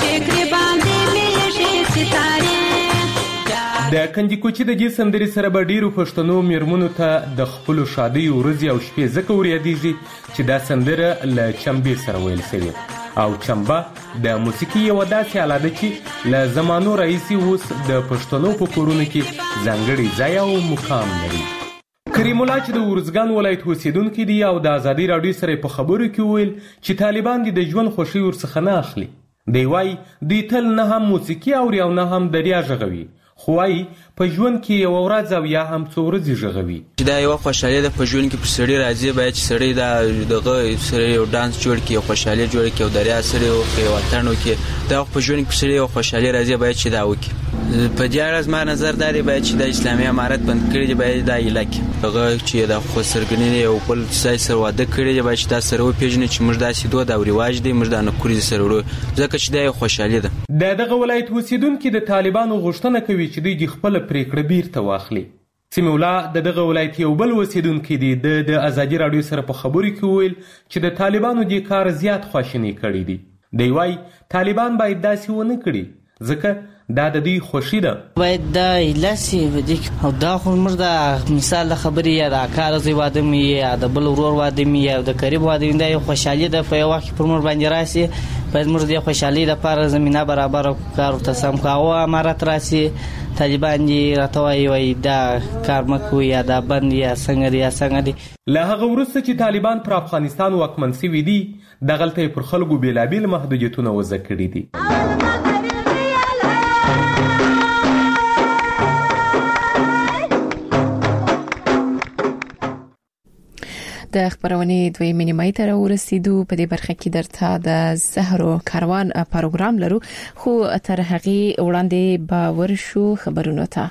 د کنجکوچي د جې سندري سره به ډیرو پښتنو میرمنو ته د خپل شادي ورځي او شپې زکه ورياديږي چې دا سندره له چمبې سره ویل شوی او چمبا د موسیقي یو داسې آله ده چې له زمانو راهیسې اوس د پښتنو په کورونو کې ځانګړی ځای او مقام لري. کریم الله چې د ورزګان ولایت اوسیدونکو دی او د ازادي راډیو سره په خبرو کې ویل چې طالبان د ژوند خوشي ورڅخه نه اخلي. دی وای دوی تل نه هم موسیقي اوري او نه هم دریا ژغوي، خو وايي په ژوند کې یو ورځ او یا هم څو ورځې ژغوي. دا یو خوشاله ده په ژوند کې پر سړی راځي، باید چې سړی دغه سړی یو ډانس جوړ کړي، خوشاله جوړ کړي او دریا سره او په وطن کې دا په ژوند کې پر سړی یو خوشاله راځي باید چې دا وکړي. په دې اړه ما نظر داري باید چې د اسلامي امارت بند کړي دی، باید دا علاقه دغه چې د خسرګنې او بل ځای سره واده کړي دی، باید چې دا سره وپیژني چې موږ داسې دوه دا رواج دی، موږ دا نه کوري سره ورو ځکه چې دا خوشاله ده. دغه ولایت اوسیدونکو د طالبانو غوښتنه کوي چې دوی خپل پریکړه بیرته واخلي. سیمه الله دغه ولایت یو بل اوسیدونکي دي د ازادي رادیو سره په خبرو کې ویل چې د طالبانو د کار زیات خواشینی کړی دي. دی وايي طالبان باید داسې ونه کړي ځکه دا د دوی خوشي ده. باید دا لاسي ودیک او دا خو مردا مثال خبري یا د کار زی واده می یا د بل ورور واده می یا د قریب واده می د خوشحالي د په وخت پر مر باندې راسي باید مردا د خوشحالي لپاره زمينه برابر کار ته سم کاوه امارت راسي طالبان دي راتوي وای دا کار مکو یا دا بند یا څنګه دي. له هغه وروسته چې طالبان پر افغانستان واکمن شوي دي د غلطۍ پر خلکو بیلابیل محدودیتونه وضع کړي دي. د خبرونې دوی مینیمای ته ورسېدو. په دې برخه کې درته د زهرو کاروان پروګرام لرو خو تر هغه وړاندې به ورشو خبرونو ته.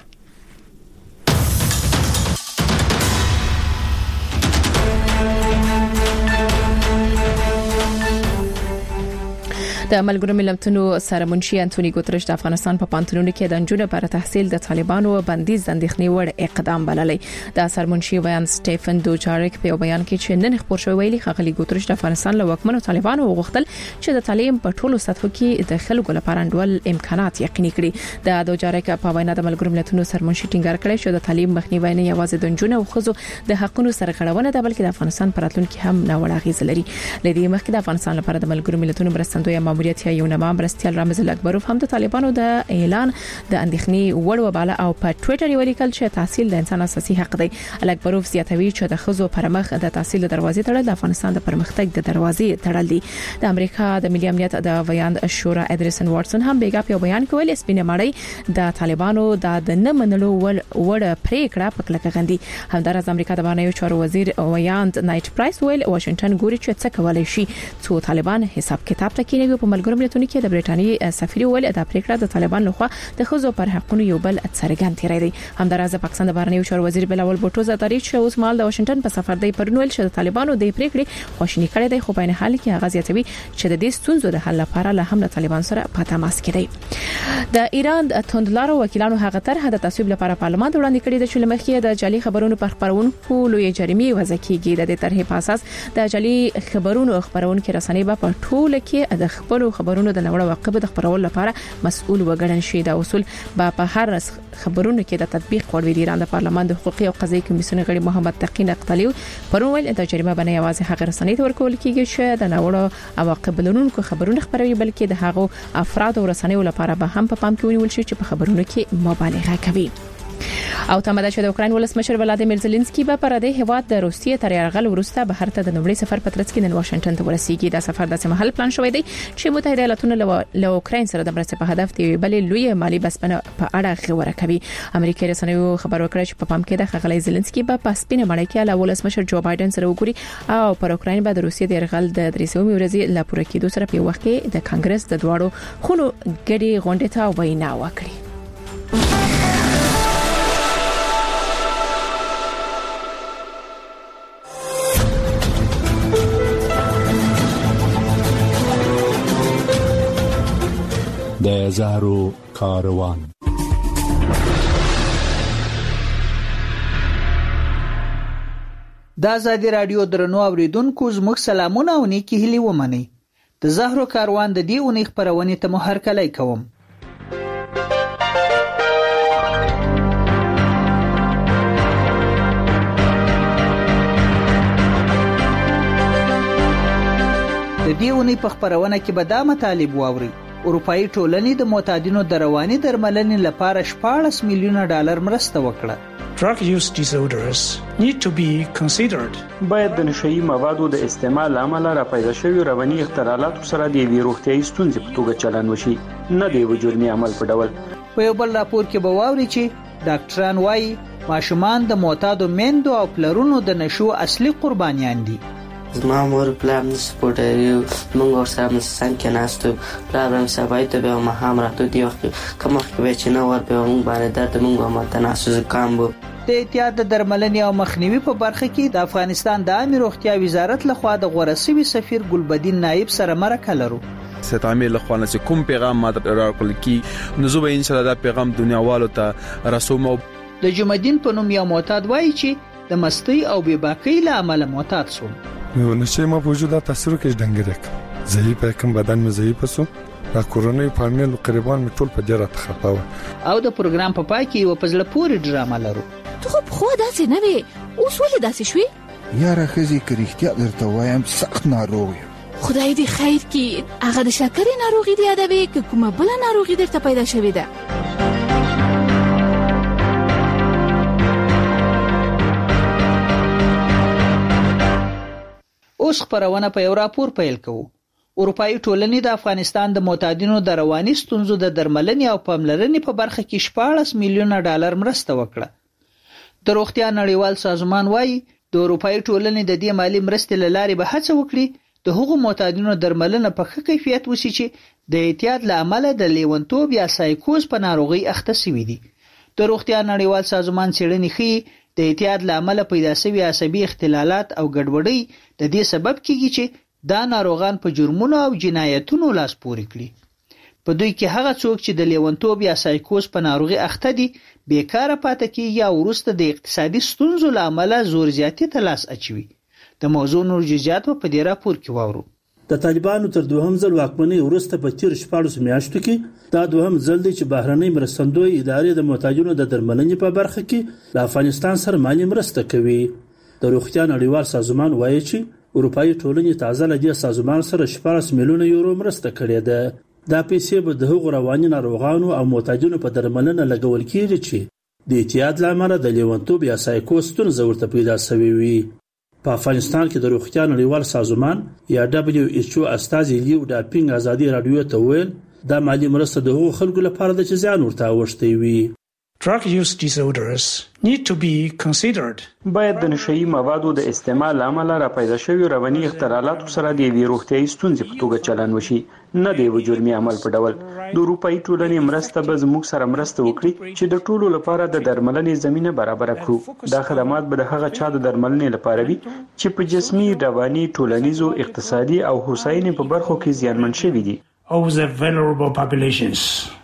د ملګرو ملتونو سره منشي انټونی ګوترش د افغانستان په پانتونونو کې د انجونو پر تحصیل د طالبانو بندیز اندېښنې وړ اقدام بللې. د سرمنشي ویان سټيفن دوچارک په بیان کې چې نن خبر شوی ویلي خغلی ګوترش د افغانستان له وکمنو طالبانو وغوښتل چې د تعلیم په ټولو سطحو کې د خلکو لپاره انډول امکانات یقیني کړي. د دوچارک په وینا د ملګرو ملتونو سرمنشي ټینګار کړی چې د تعلیم مخنیوي نه یوازې د انجونو او خزو د حقونو سره غړونه ده بلکې د افغانستان پر راتلونکي هم ناوړه اغیز لري. لدې مخکې د افغانستان لپاره د ملګرو ملتونو مرستندوی ماموریت یو نامه مرستيال رامز الاکبروف هم د طالبانو د اعلان د اندېښنې وړ وباله او په ټوئیټر یې ولیکل چې تحصیل د انسان اساسي حق دی. الاکبروف زیاتوي چې د خزو پرمخ د تحصیل د دروازې تړل د افغانستان د پرمختګ د دروازې تړل دي. د امریکا د ملي امنیت د ویاند شورا ادریسن واتسون هم بیګا په بیان کې ویل سپینه مړی د طالبانو د نه منلو وړ پریکړه په کلکه غندي. همدارس امریکا د بهرنیو چارو وزیر ویاند نایټ پرایس ویل واشنگټن ګوري چې څه کولای شي څو طالبان حساب کتاب تکینوي. په ملګرو ملتونو کې د برېټانیې سفیر ویل د پریکړه د طالبان لخوا د خزو پر حقونو یو بل څرګند تیری دی. همدارس پاکستان د بهرنیو چارو وزیر بلاول بوټو زاتاری چې اوس مال د واشنگټن په سفر دی پر نوول چې د طالبانو د پریکړې خوشنی کړی دی خو په نه حال کې هغه زیاتوي چې د دې ستونزو د حل لپاره له هم طالبان سره په تماس کې دی. د ایران توندلارو وکیلانو هغه طرح د تصویب لپاره پارلمان ته وړاندې کړی دی چې لمخې د جعلي خبرونو پر خبرونکو لوی جریمې وضع کیږي. د دې طرحې په اساس د جعلي خبرونو خبرونکو رسنۍ په ټوله کې د خپل خبرونو د نوړ واقعه د خبرولو لپاره مسؤل وګڼل شي. دا اصول په هر خبرونو کې د تطبیق وړ وی. ایران د پارلمان د حقوقي او قضایي کمیسیون غړي محمد تقی نقطلی پرون ویل د جریمه باندې یوازې هغه رسنۍ ته ورکول کیږي چې د نوړو عواقب لرونکو خبرونه خبروي بلکې د هغو افراد او رسنیو لپاره به هم په پام کې ونیول شي چې په خبرونو کې مبالغه کوي. او تماده چې د اوکراین ولسمشر ولادیمیر زيلنسکي په پردې هواد د روسیې تر یرغل وروسته بهر ته د نومړي سفر په ترڅ کې نن واشنگټن ته ورسیږي. دا سفر د سمحل پلان شوی دی چې متحده ایالاتونه له اوکراین سره د مرستې په هدف دی بلې لوی مالی بسپنه په اړه خبره کوي. امریکایي رسنیو خبر ورکړ چې په پام کې د خغلی زيلنسکي په سپینه مړی کې له ولسمشر جو بایدن سره وګوري او پر اوکراین باندې روسیې د یرغل د 300 ورځې لا پوره کېدو سره په وخت کې د کانګرس د دواړو خونو ګډي غونډه ته وینا وکړي. د زهرو کاروان. د ازادي رادیو درنو اوریدونکو زموږ سلامونه او نیکی هیلې ومنئ. د زهرو کاروان د دې اونۍ خبرونه ته محرکلای کوم. د دې اونۍ په خبرونه کې به دا مطالب واوري. اروپאי ټولنې د معتادینو د رواني درملنې لپاره 14 میلیونه ډالر مرسته وکړه. Drug use disorders need to be considered. باید د نشئی موادو د استعمال لامل را پیدا شوی رواني اختلالات سره د ویروغتي ستونزې په توګه چلن وشي نه دی وجرمي عمل په ډول. په یو بل راپور کې به واوري چې ډاکټران وایي ماشومان د معتادو میندو او پلرونو د نشو اصلي قربانیان دي. زما مور پلار نه سپورټي موږ ورسره مسن کې ناستو پلار هم سبای ته به ما هم راته دی وخت کوم وخت به چې نو ور به موږ باندې درته موږ ما تناسو کام وو. د احتیاط د درملنې او مخنیوي په برخه کې د افغانستان د عامه روغتیا وزارت لخوا د غورسوي سفیر ګلبدین نائب سره مرکه لرو. ستامي لخوا نه کوم پیغام ما راکول کی نو زه به ان شاء الله دا پیغام دنیاوالو ته رسوم. د جمعدین په نوم یو معتاد وایي چې د مستی او بېباکۍ له امله معتاد شو. نو نشه ما وجوده تاثیر کې ډنګرک ضعیف کم بدن مې ضعیف شو. دا کورونی فامیل قریبان می ټول په جره تخپاوه. او د پروګرام په پای کې یو پزله پوری ډرامه لرو. ته خو داسې نه وي اوس ولې داسې شوې؟ یاره خزي کریختیا درته وایم سخت ناروغ یم. خدای دې خیر کړي. هغه د شکرې ناروغي دی یادوي که کومه بل ناروغي درته پیدا شوې ده؟ اوس خبرونه په یو راپور پیل کوو. اروپאי ټولنې د افغانستان د معتادینو د رواني ستونزو د درملنې او پاملرنې په برخه کې 14 میلیونه ډالر مرسته وکړه. د روغتیا نړیوال سازمان وايي د اروپאי ټولنې د دې مالی مرستې له لارې به هڅه وکړي د هغو معتادینو درملنه په ښه کیفیت وشي چې د اعتیاد له امله د لیونتوب یا سایکوز په ناروغي اخته شوي دي. د روغتیا نړیوال سازمان څېړنې ښيي د اعتیاد له امله پیدا شوي عصبي اختلالات او ګډوډۍ د دې سبب کیږي چې دا ناروغان په جرمونو او جنایتونو لاس پورې کړي. په دوی کې هغه څوک چې د لیونتوب یا سایکوز په ناروغي اخته دي بیکاره پاتې کیږي او وروسته د اقتصادي ستونزو له امله زور زیاتي ته لاس اچوي. د موضوع نور جزئیات په دې راپور کې واورو. د طالبانو تر دوهم ځل واکمنۍ وروسته په تیر 14 میاشتو کې دا دوهم ځل دی چې بهرنۍ مرستندوی ادارې د معتادینو د درملنې په برخه کې د افغانستان سره مالي مرسته کوي. د روغتیا نړیوال سازمان وایي چې اروپאי ټولنې تازه له دې سازمان سره 14 میلیونه یورو مرسته کړې ده. دا پیسې به د هغو رواني ناروغانو او معتادینو په درملنه لګول کېږي چې د اعتیاد له امله د لیونتوب یا سایکوز ستونزه ورته پیدا شوې وي. په افغانستان کې د روغتیا نړیوال سازمان یا WHO استازي لیو ډاپینګ ازادي رادیو ته ویل دا مالي مرسته د هغو خلکو لپاره د چې ځان ورته اوښتی وي. Drug use disorders need to be considered. باید د نشئی موادو د استعمال عمله را پیدا شوی رواني اختلالاتو سره د ویروغتیايي ستونزې په توګه چلن وشي، نه د جرمي عمل په ډول. د اروپאי ټولنې مرسته به زموږ سره مرسته وکړي چې د ټولو لپاره د درملنې زمينه برابر کړو. دا خدمات به د هغه چا د درملنې لپاره وي چې په جسمي، رواني، ټولنیزو، اقتصادي او هوساینې په برخو کې زیانمن شوي دي. Of the vulnerable populations.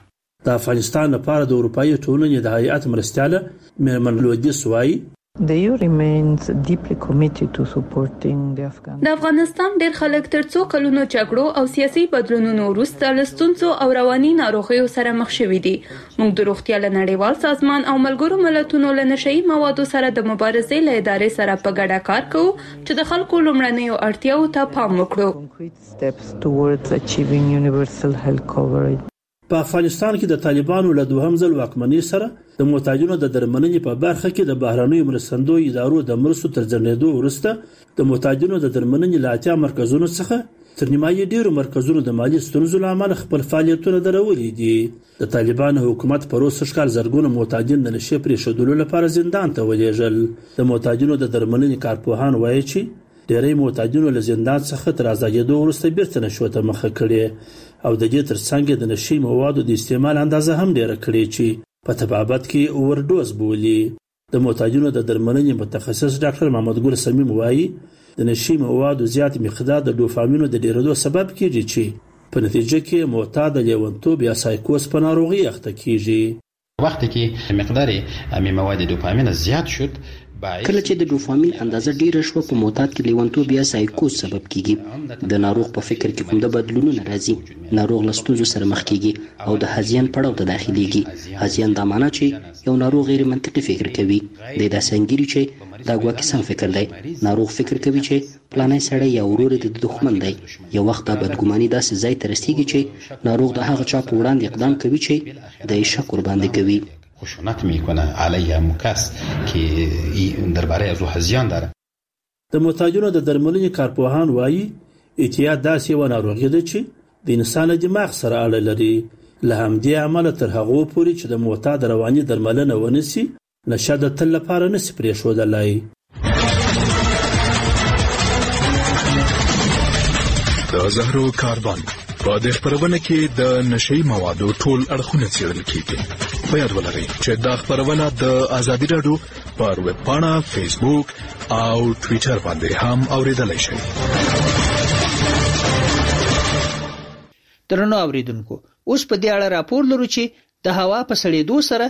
د افغانستان لپاره د اروپאי ټولنې د هیئت مرستیاله میرمن لودیس وایي The EU remains deeply committed to supporting the Afghan. د افغانستان ډېر خلک تر څو کلونو جګړو او سیاسي بدلونونو وروسته له ستونزو او رواني ناروغیو سره مخ شوي دي. موږ د روغتیا له نړیوال سازمان او ملګرو ملتونو له نشئی موادو سره د مبارزې له ادارې سره په ګډه کار کوو چې د خلکو لومړنیو اړتیاو ته پام وکړو. Steps towards achieving universal health coverage. په افغانستان کې د طالبانو له دوهم ځل واکمنۍ سره د معتادینو د درملنې په برخه کې د بهرنیو مرستندوی ادارو د مرستو تر ځنډېدو وروسته د معتادینو د درملنې له 80 مرکزونو څخه تر نیمایي ډیرو مرکزونو د مالی ستونزو له امله خپل فعالیتونه درولي دي. د طالبانو حکومت په روس ښکار زرګونه معتادین د نشې پرېښودلو لپاره زندان ته ولېږل. د معتادینو د درملنې کارپوهان وایي چې ډېری معتادینو له زندان څخه تر آزادېدو وروسته بیرته نشو ته مخه کړې او د دې ترڅنګ د نشي موادو د استعمال اندازه هم ډېره کړې چې په تبابت کې اوورډوز بولي. د معتادینو د درملنې متخصص ډاکټر محمد ګل سمیم وایي د نشي موادو زیات مقدار د ډوپامینو د ډېرېدو سبب کیږي چې په نتیجه کې معتاد لیونتوب یا سایکوز په ناروغي اخته کیږي. وقتی که مقدار مواد دوپامین زیاد شد کله چې د ډوپامین اندازه ډیره شوه په معتاد کې لیونتوب یا سایکوز سبب کیږي. د ناروغ په فکر کې کوم د بدلونونه راځي، ناروغ له ستونزو سره مخ کیږي او د هزیان پړاو ته داخليږي. هزیان دا معنی چې یو ناروغ غیر منطقي فکر کوي، د داسې انګیري چې دا ګواکې سم فکر دی. ناروغ فکر کوي چې پلانای سړی یا ورور د دښمن دی. یو وخت دا بدګماني داسې ځای ته رسیږي چې ناروغ د هغه چا په وړاندې اقدام کوي چې د شک ور باندې کوي. خشونت میکنه علیه مکس که درباره از او هزیان داره. د معتادینو د درملنې کارپوهان وایي اعتیاد داسې یوه ناروغي ده چې د انسان دماغ سره اړه لري. له همدې امله تر هغو پورې چې د معتاد رواني درملنه ونسي نشه د تل لپاره نسي پرېښودلی. د زهرو کاربن په دې خبرونه کې د نشئی موادو ټول اړخونه څېړل کیږي. په یاد ولرئ چې دا خبرونه د ازادي رادیو پر ویب پاڼه، فیسبوک او ټوئیټر باندې هم اوریدلای شئ. درنو اوریدونکو، اوس په دې اړه راپور لرو چې د هوا په سړېدو سره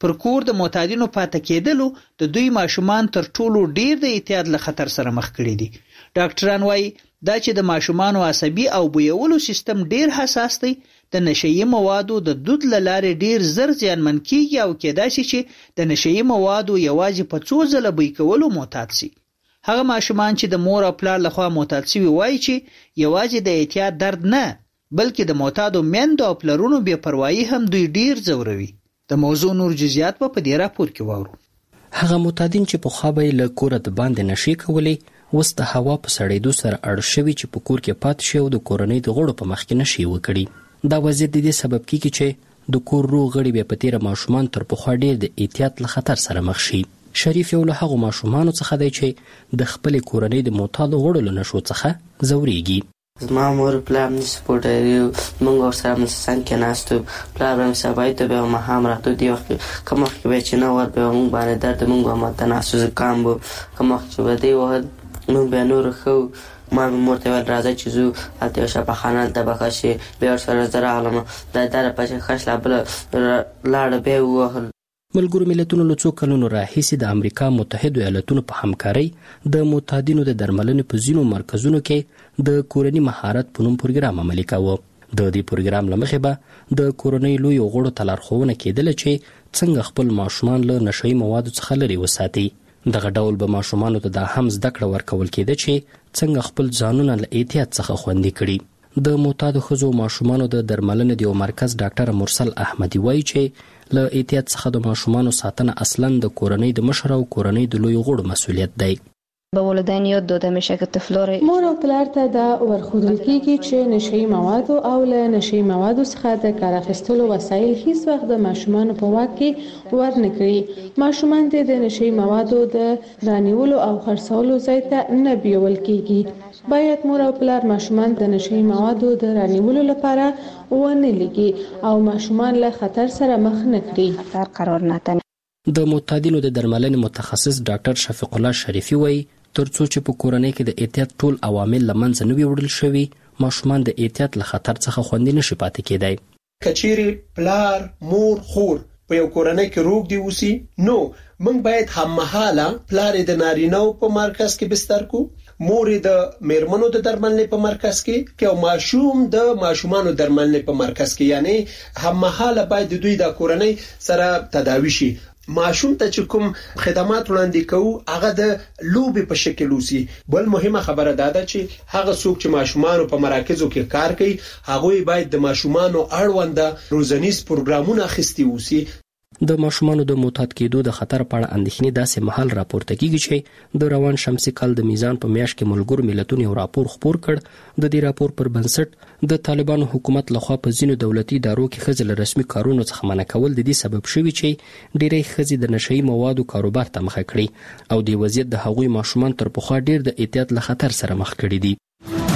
پر کور د معتادینو پاتې کېدلو د دوی ماشومان تر ټولو ډیر د اعتیاد له خطر سره مخ کړي دي. ډاکټران وایي دا چې د ماشومانو عصبي او بویولو سیستم ډیر حساس دی، د نشئی موادو د دود لارې ډیر زر زیانمن کیږي او کېدای شي چې د نشئی موادو یوازې په څو ځله بوی کولو معتاد شي. هغه ماشومان چې د مور او پلار لخوا معتاد شوي وایي چې یوازې د اعتیاد درد نه بلکې د معتادو میندو او پلرونو بې پروایي هم دوی ډیر ځوروي. د موضوع نور جزئیات په دې راپور کې واورو. هغه معتادین چې پخوا به یې له کوره د باندې نشي کولې اوس د هوا په سړېدو سره اړ شوي چې په کور کې پاتې شي او د کورنۍ د غړو په مخ کې نشي وکړي. دا وضعیت د دې سبب کیږي چې د کور روغ غړي بیا په تیره ماشومان تر پخوا ډیر د احتیاط له خطر سره مخ شي. شریف یو له هغو ماشومانو څخه دی چې د خپلې کورنۍ د معتادو غړو له نشو څخه ځورېږي. زما مور پلار مې سپورټري موږ ورسره ملسن کې ناستو، پلار به مې سبای ته به ماښام راتلو. دې وخت کې کوم وخت کې به چې نه ور به موږ باندې درد موږ به ماته ناستو زکام به کوم وخت چې به دی وهل موږ بیا نور ښه ما مور ته ویل راځه چې زو هلته یو شفاخانه ته به ښه شي. بیا ورسره زه راغلم دا دره پسې ښه شله بله لاړه بیا یې ووهل. ملګرو ملتونو له څو کلونو راهیسې د امریکا متحدو ایالتونو په همکارۍ د معتادینو د درملنې په ځینو مرکزونو کې د کورني مهارت په نوم پروګرام عملي کاوه. د دې پروګرام له مخې به د کورنۍ لویو غړو ته لارښوونه کېدله چې څنګه خپل ماشومان له نشهیي موادو څخه لرې وساتي. دغه ډول به ماشومانو ته دا هم زده کړه ورکول کېده چې څنګه خپل ځانونه له احتیاط څخه خوندي کړي. د معتادو ښځو ماشومانو د درملنې د یو مرکز ډاکټر مرسل احمدي وایي چې له احتیاط څخه د ماشومانو ساتنه اصلا د کورنۍ د مشر او کورنۍ د لویو غړو مسؤلیت دی. به والدین یاد داده میشه که طفلار مور او پلار ته دا ورښودل کیږي چې نشهیي مواد او له نشهیي مواد څخه د کار اخیستلو وسایل هیڅ وخت د ماشومان په واک کې ورنکړي. ماشومان د نشهیي موادو د رانیولو او خرڅولو ځای ته نه بیول کیږي. باید مور او پلار ماشومان د نشهیي موادو د رانیولو لپاره ونه لګي او ماشومان له خطر سره مخ نه کړي. خطر قرار نه. د معتادینو د درملنې متخصص ډاکټر شفیق الله شریفي وایي ترڅو چې په کورنۍ کې د احتیاط ټول عوامل له منځه نه وي وړل شوي ماشومان د احتیاط له خطر څخه خوندي نشي پاتې کېدای. کچېرې پلار مور خور په یو کورنۍ کې روغ دی اوسي نو موږ باید هممهاله پلار د نارینه‌و په مرکز کې بستر کو، مور د میرمنو د درملنې په مرکز کې او ماشوم د ماشومانو درملنې په مرکز کې، یعنی هممهاله باید دوی د کورنۍ سره تداوي شي. ماشوم ته چې کوم خدمات وړاندې کوو هغه د لوبې په شکل وسی. بل مهمه خبره ده چې هغه څوک چې ماشومانو په مراکزو کې کار کوي هغه باید د ماشومانو اړوند روزنیز پروګرامونه اخیستي وسی. د ماشومانو د معتاد کېدو د خطر په اړه اندېښنې داسې مهال راپورته کیږي چې د روان شمسي کال د میزان په میاشت کې ملګرو ملتونو یو راپور خپور کړ. د دې راپور پر بنسټ د طالبانو حکومت لخوا په ځینو دولتي ادارو کې ښځې له رسمي کارونو څخه منع کول د دې سبب شوي چې ډېری ښځې د نشهیي موادو کاروبار ته مخه کړي او دې وضعیت د هغوی ماشومان تر پخوا ډېر د احتیاط له خطر سره مخ کړي دي.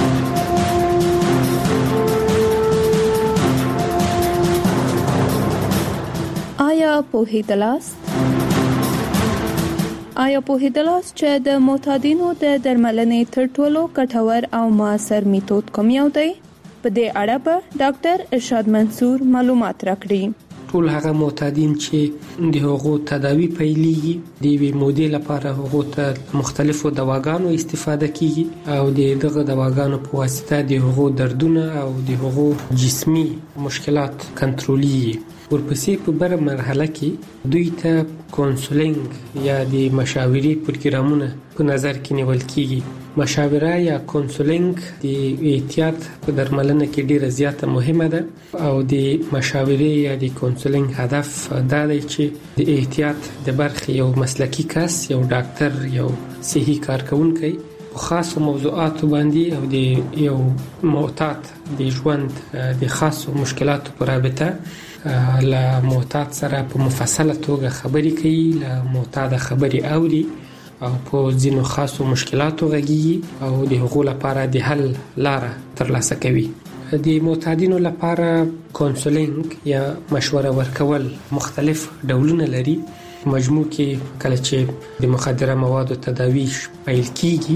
آیا پوهیدلاست چې د معتادینو د درملنې تر ټولو ګټور او موثر میتود کوم یو دی؟ په دې اړه به ډاکټر ارشاد منصور معلومات راکړي. ټول هغه معتادین چې د هغو تداوی پیلېږي د یوې مودې لپاره هغو ته مختلفو دواګانو استفاده کیږي او دغه دواګانو په واسطه د هغو دردونه او د هغو جسمي مشکلات کنټرولېږي. ورپسې په بره مرحله کې دوی ته کونسلینګ یا د مشاورې پروګرامونه په نظر کې نیول کیږي. مشاوره یا کونسلینګ د احتیاط په درملنه کې ډیره زیاته مهمه ده او د مشاورې یا د کونسلینګ هدف دا دی چې د احتیاط د برخې یو مسلکی کس، یو ډاکټر، یو صحي کارکونکي په خاصو موضوعاتو باندې او د یو معتاد د ژوند د خاصو مشکلاتو په رابطه له معتاد سره په مفصله توګه خبرې کوي، له معتاد خبرې اوري او په ځینو خاصو مشکلاتو غږیږي او د هغو لپاره د حل لاره ترلاسه کوي. د معتادینو لپاره کونسلینګ یا مشوره ورکول مختلف ډولونه لري. مجموع کې کله چې د مخدره موادو تداوی پیل کیږي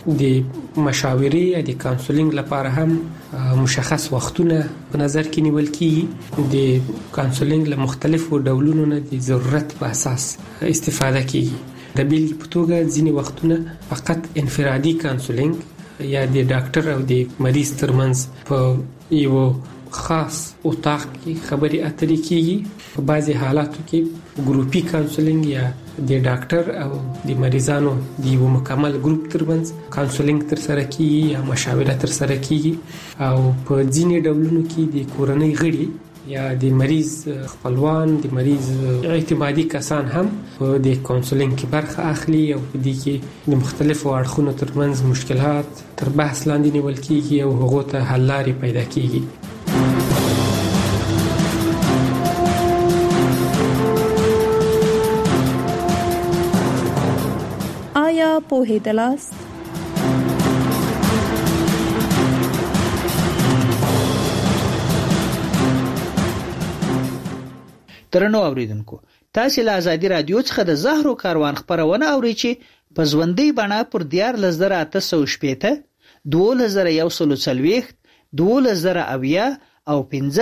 د مشاورې یا د کانسولینګ لپاره هم مشخص وختونه په نظر کې نیول کیږي. د کانسولینګ له مختلفو ډولونو نه د ضرورت په اساس استفاده کیږي. د بیلګې په توګه ځینې وختونه فقط انفرادي کانسولینګ یا د ډاکټر او د مریض ترمنځ په یو خاص اتاق کې خبرې اترې کیږي. په بعضي حالاتو کې ګروپي کانسولینګ یا د ډاکټر او د مریضانو د یو مکمل ګروپ ترمنځ کانسولینګ تر سره کیږي یا مشاوره تر سره کیږي. او په ځینې ډولونو کې د کورنۍ غړي یا د مریض خپلوان، د مریض اعتمادي کسان هم په د کانسولینګ کې برخه اخلي او په دې کې د مختلفو اړخونو ترمنځ مشکلات تر بحث لاندې نیول کیږي او هغو ته حل لارې پیدا کیږي. آیا پوهیدلاست؟ درنو اوریدونکو، تاسو له ازادي رادیو څخه د زهرو کاروان خبرونه اورئ چې په ژوندۍ بڼه پر 14880 12140 12080 او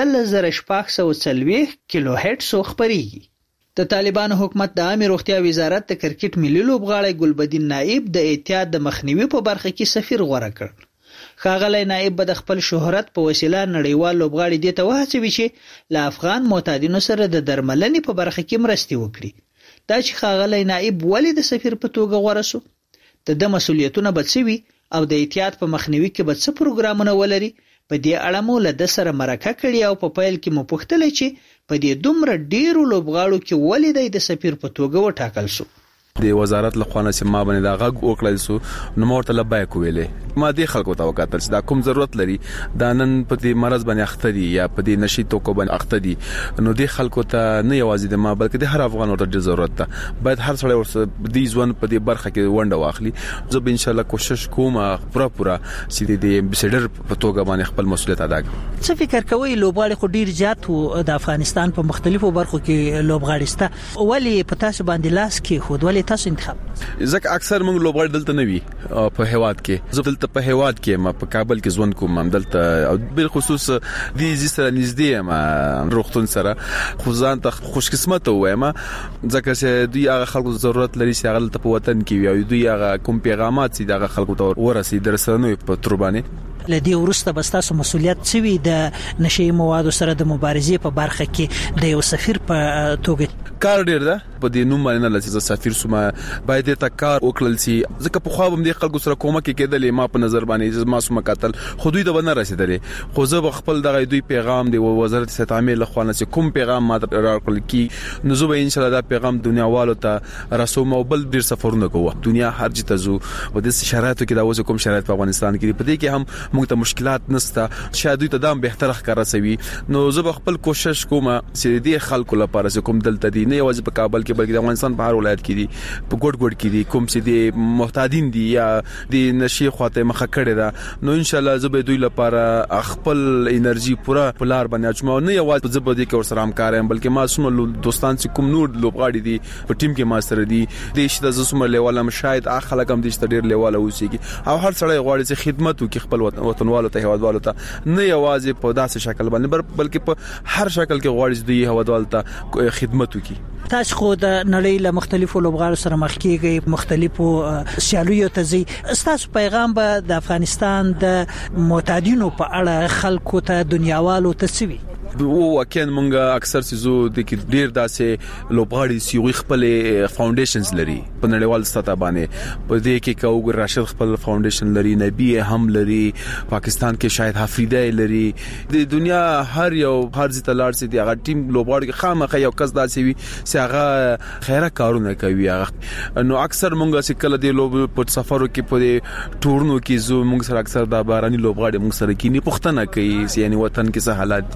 15640 کیلو هرتز خبريږي. د طالبانو حکومت د عامه روغتیا وزارت د کرکټ ملي لوبغاړی ګلبدین نائب د احتیاط د مخنیوي په برخه کې سفیر غوړه کړ. ښاغلی نائب به د خپل شهرت په وسیله نړیوال لوبغاړي دې ته وهڅوي چې له افغان معتادینو سره د درملنې په برخه کې مرستې وکړي. دا چې ښاغلی نائب ولې د سفیر په توګه غوړه شو، د مسولیتونه به څه وي او د احتیاط په مخنیوي کې به څه پروګرامونه ولري، په دې اړه مو له د سره مرکه کړې او په پیل کې مو پوښتل چې په دې دومره ډیرو لوبغاړو کې ولې د سفیر په توګه وټاکل شو. د وزارت له خوا چې ما باندې دا غږ وکړل سو نو مورته لبیک ویلې ما دې خلکو ته وکړل چې دا کوم ضرورت لري دا نن په دې مرز باندې اخته دي یا په دې نشي توکو باندې اخته دي نو دې خلکو ته نه یوازې د ما بلکې د هر افغان ورته ضرورت ده باید هر سړی ورسره دې ځوان په دې برخه کې ونډه واخلي. زه به ان شاء الله کوشش کوم پوره چې د امبیسډر په توګه باندې خپل مسولیت ادا کړم. څه فکر کوئ لوبغاړي خو ډیر زیات وو د افغانستان په مختلفو برخو کې لوبغاړي سته ولی په تاسو باندې لاس کې خود ولی تاسو انتخاب ځکه اکثر موږ لوبغاړي دلته نه وي په هواد کې زه دلته په هواد کې ما په کابل کې ژوند کوم دلته او بل خصوص د سره نږدې ما روغتون سره خو ځان ته خوش قسمت وایم ځکه چې دوی هغه خلکو ضرورت لري چې هغه په وطن کې وي او دوی هغه کوم پیغامات چې دغه خلکو ته ورسي درسنوي په تربانه لدی ورسته بستاسو مسولیت سوي د نشي موادو سره د مبارزې په برخه کې د یو سفیر په توګه کار ډیر ده په دې نوم باندې نه لسی سفیر سوما باید ته کار وکړل سي ځکه په خو هم د خلکو سره کومه کې کېدلې ما په نظر باندې ما سوما قتل خو دوی د ونه رسیدلې خو زه خپل دغه دوی پیغام دی وزارت صحت عامه له خوانه چې کوم پیغام ما راکړل کی نو زه به ان شاء الله دا پیغام دنیا والو ته رسوم او بل ډیر سفرونه کوه دنیا هر ځای ته زو په دې شرایطو کې دا اوس کوم شرایط په افغانستان کې په دې کې هم موږ ته مشکلات نسته شاید دوی ته دام بهتر ښکارا سوي نو زه خپل کوشش کوم چې دې خلکو لپاره چې کوم دلته دي نه یوازې په کابل کې بلکې د افغانستان په هر ولایت کې دي په ګډ کې دي کوم چې دي محتاجین دي یا د نشي خواته مخه کړي دا نو ان شاء الله زه به دوی لپاره خپل انرژي پورا پلار باندې اچما نه یوازې زه به دې کې ور سره همکار یم بلکې ما سمو دوستان چې کوم نور لوبغاړي دي په ټیم کې ما سره دي د شته ز سمو لیواله شاید اخلاق هم دي ډیر لیواله اوسېږي او هر سړی غواړي چې خدمت وکړي خپل وطنوالو ته هوادوالو ته نه یوازې په داسې شکل باندې بلکې په هر شکل کې غواړي دوی هوادوالو ته خدمت وکړي. تاسو خو د نړۍ له مختلفو لوبغاړو سره مخ کیږئ مختلفو سیالیو ته ځي تاسو پیغام به د افغانستان د معتادینو په اړه خلکو ته دنیاوالو ته سوي وکین مونږه اکثر سيزو د کې ډیر داسې لوبغاړي سیوي خپل فاونډیشنز لري په نړیوال سطح باندې په دې کې کوګ راشد خپل فاونډیشن لري نبی هم لري پاکستان کې شاید حفریده لري د دنیا هر یو هر ځای تلار سي دی هغه ټیم لوبغاړي خامخا یو کس داسې وي چې هغه خیره کارونه کوي هغه نو اکثر مونږه چې کله د لوب په سفرو کې په ټورنو کې زو مونږ سره اکثر د باراني لوبغاړي مونږ سره کینی پښتنه کوي یعنی وطن کې څه حالات دي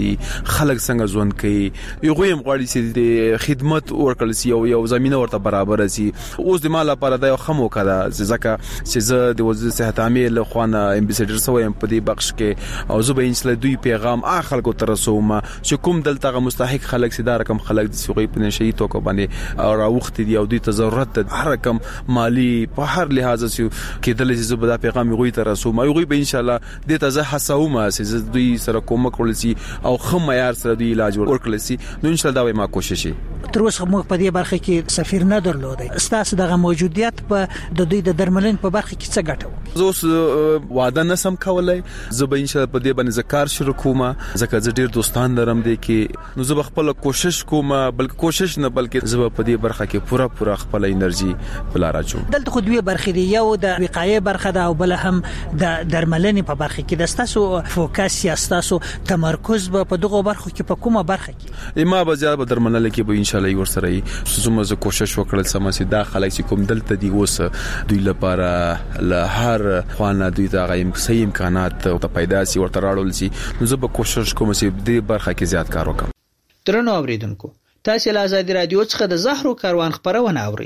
خلک څنګه ژوند کوي یو غویم غواړي چې د خدمت ورکړل شي یو زمينه ورته برابر شي اوس د مال لپاره د خمو کړه ځکه چې زه د وزیر صحت عامل خوانه امبیسډر سویم په دې بخش کې او زه به انشاء الله دوی پیغام خلکو ته رسوم چې کوم دلته مستحق خلک سي دا رقم خلک د سوغي په نشي توګه باندې او راوخت دي او دوی ته ضرورت ده هر رقم مالی په هر لحاظ کې دلته چې زه به دا پیغام غوي ته رسوم او غوي به ان شاء الله د ته زه حسوم چې دوی سره کوم کول سي او خم معیار سره دوی علاج ورکړل سي نو ان شاء الله ما کوشش شي تر اوسه موږ په دې برخه کې سفیر نه درلودی ستاسو دغه موجودیت په د دوی د درملنې په برخه کې څه ګټه زه اوس وعده نسم کولای زه به ان شاء الله په دې باندې ذکر شروع کوم ځکه زه ډیر دوستان لرم دي کې نو زه خپل کوشش کوم بلکې کوشش نه بلکې زه په دې برخه کې پوره خپل انرژي بلا راچوم دلته خو دوی برخه دی یو د وقایې برخه ده او بل هم د درملنې په برخه کې د ستاسو فوکس یا ستاسو تمرکز په دغه برخه کې په کومه برخه کې ما به زیات درملنه کې به ان شاء الله ورسره زه کوشش وکړل سم چې دا خلک چې کوم دلته دی اوس دوی لپاره له هر خوانه دوی دا غیم صحیح امکانات او پیدا سي ورته راړول سي نو زه به کوشش کوم چې دې برخه کې زیات کار وکړم ترنو اوریدونکو تاسو له آزادي رادیو څخه د زهرو کاروان خبرونه اوري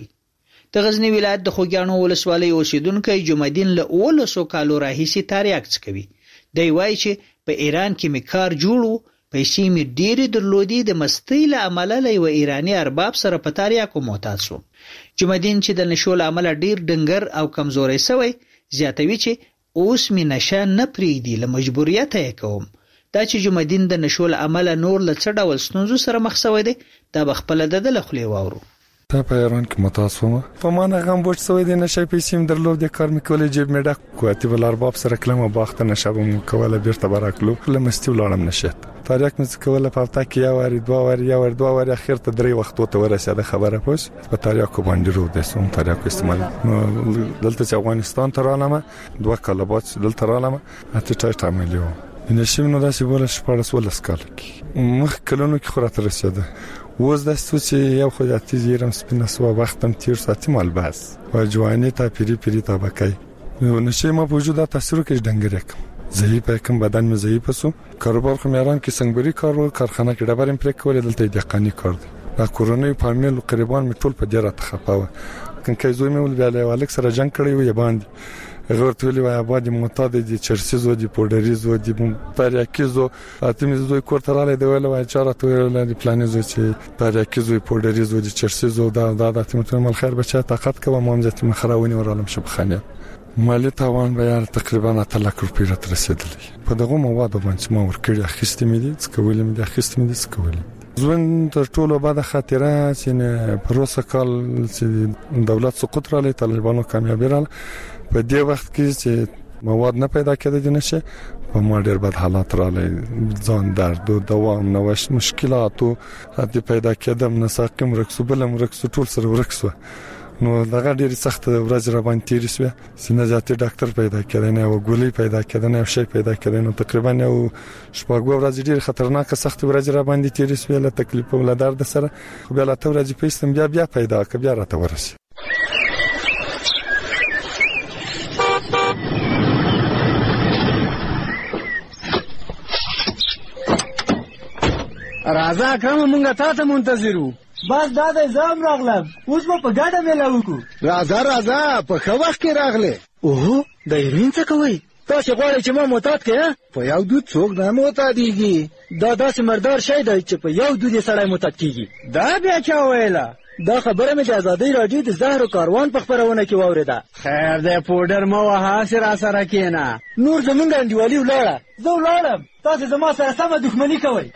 د غزنی ولایت د خوګیانو ولسوالۍ اوسیدونکو جمعدین له 1900 کالو راهیسي تاریخ کوي دی وایي چې په ایران کې میکار جوړو پیسې می ډېرې درلودي د مستی له عمله له یو ایرانی ارباب سره په تاریخو معتاد شو جمعدین چې د نشو له عمله ډېر ډنګر او کمزوري شوی زیاتوي چې اوس می نشه نه پریدي له مجبوریت یې کوم دا چې جمعدین د نشو له عمله نور له څه ډول ستونزو سره مخ شوی دی دا بخپل د لخلې واورو تا په ایران کې متاسفم په مانه غم بوج سوی دی نشه پیسې درلود د کار میکولې جیب مې ډک کواتي بل ارباب سره کلمه باخته نشبم کوله بیرته برکلو لمستی ولړم نشت تاریخ مې کوله په هفته کې یو ور دوه اخر ته درې وختو ته ورسېده خبره پوس په تاریخ کو باندې رو د سوم تاریخ استعمال نو دلته چې افغانستان ته رالم دوه کاله بعد دلته رالم اته ټایټ عملیو نشم نو داسې بوله شپارس ولس کال مخ کلونو کې خورات رسېده وز د سوچ یو خو ځاتې زیرم سپینه سو وختم تیر ساتي مال بس و جوانی تا پیری طبقه نو نشه ما وجود تاثیر کې ډنګرک ضعیف کوم بدن مې ضعیف سو کاروبار خو میران کې څنګهري کارخانه کې ډبرم پرې کول دلته دقانی کار دا کورونی فامیل قریبان می ټول په ډیره تخپاوه کنه زوی مې ول بیا له الک سره جنگ کړی و باندې غیر تولی و آبادی معتاد دی چرسی زو دی پودری زو دی پاریاکی زو اتمی زو کورتراله دی ولا و چاره تو دی پلان زو چې پاریاکی زو پودری زو دی چرسی زو دا اتمی مل خیر بچا طاقت کوم مامزت مخراونی ورالم شبخانه مالی تاوان بیان تقریبا 8 لک روپۍ را رسیدلی په دغه موادو باندې ما ورکړی اخیستې مې دي څکولې مې دي اخیستې مې دي څکولې ژوند تر ټولو بعد خاطره چې پروسه کال چې دولت سقوط را لې طالبانو کامیابی را په دې وخت کې چې مواد نه پیدا کېدل نشه په ما ډېر بد حالات را لې ځان درد او دوام نوښت مشکلات او حتی پیدا کېدم نساقم رکسو بلم رکسو ټول سره ورکسو نو دغه ډېر سخت ورځ را باندې تیر شو سینه ذاتي ډاکټر پیدا کړی نه او ګولۍ پیدا کړی نه شي پیدا کړی نو تقریبا یو شپږ ورځې ډېر خطرناک سخت ورځ را باندې تیر شو له تکلیف او له درد سره خو بیا له ته ورځې پیستم بیا پیدا ک بیا راته ورسې راځه اکرم مونږه تاسو منتظرو بس دا د زام راغلم اوس په ګډه ملاو کو راځه په خو وخت کې راغله اوه د ایرین څه کوي تاسو غواړئ چې ما معتاد کړئ په یو دود څوک نه معتادیږي دا داسې مردار شی دی چې په یو دود سړی معتاد کیږي دا بیا چا ویله دا خبره مې د آزادۍ راډیو د زهرو کاروان په خبرونه کې واوریده خیر دی پودر مو وها سره کېنه نور زمونږ انډیوالي ولاړه زه ولاړم تاسو زما سره سمه دښمني کوئ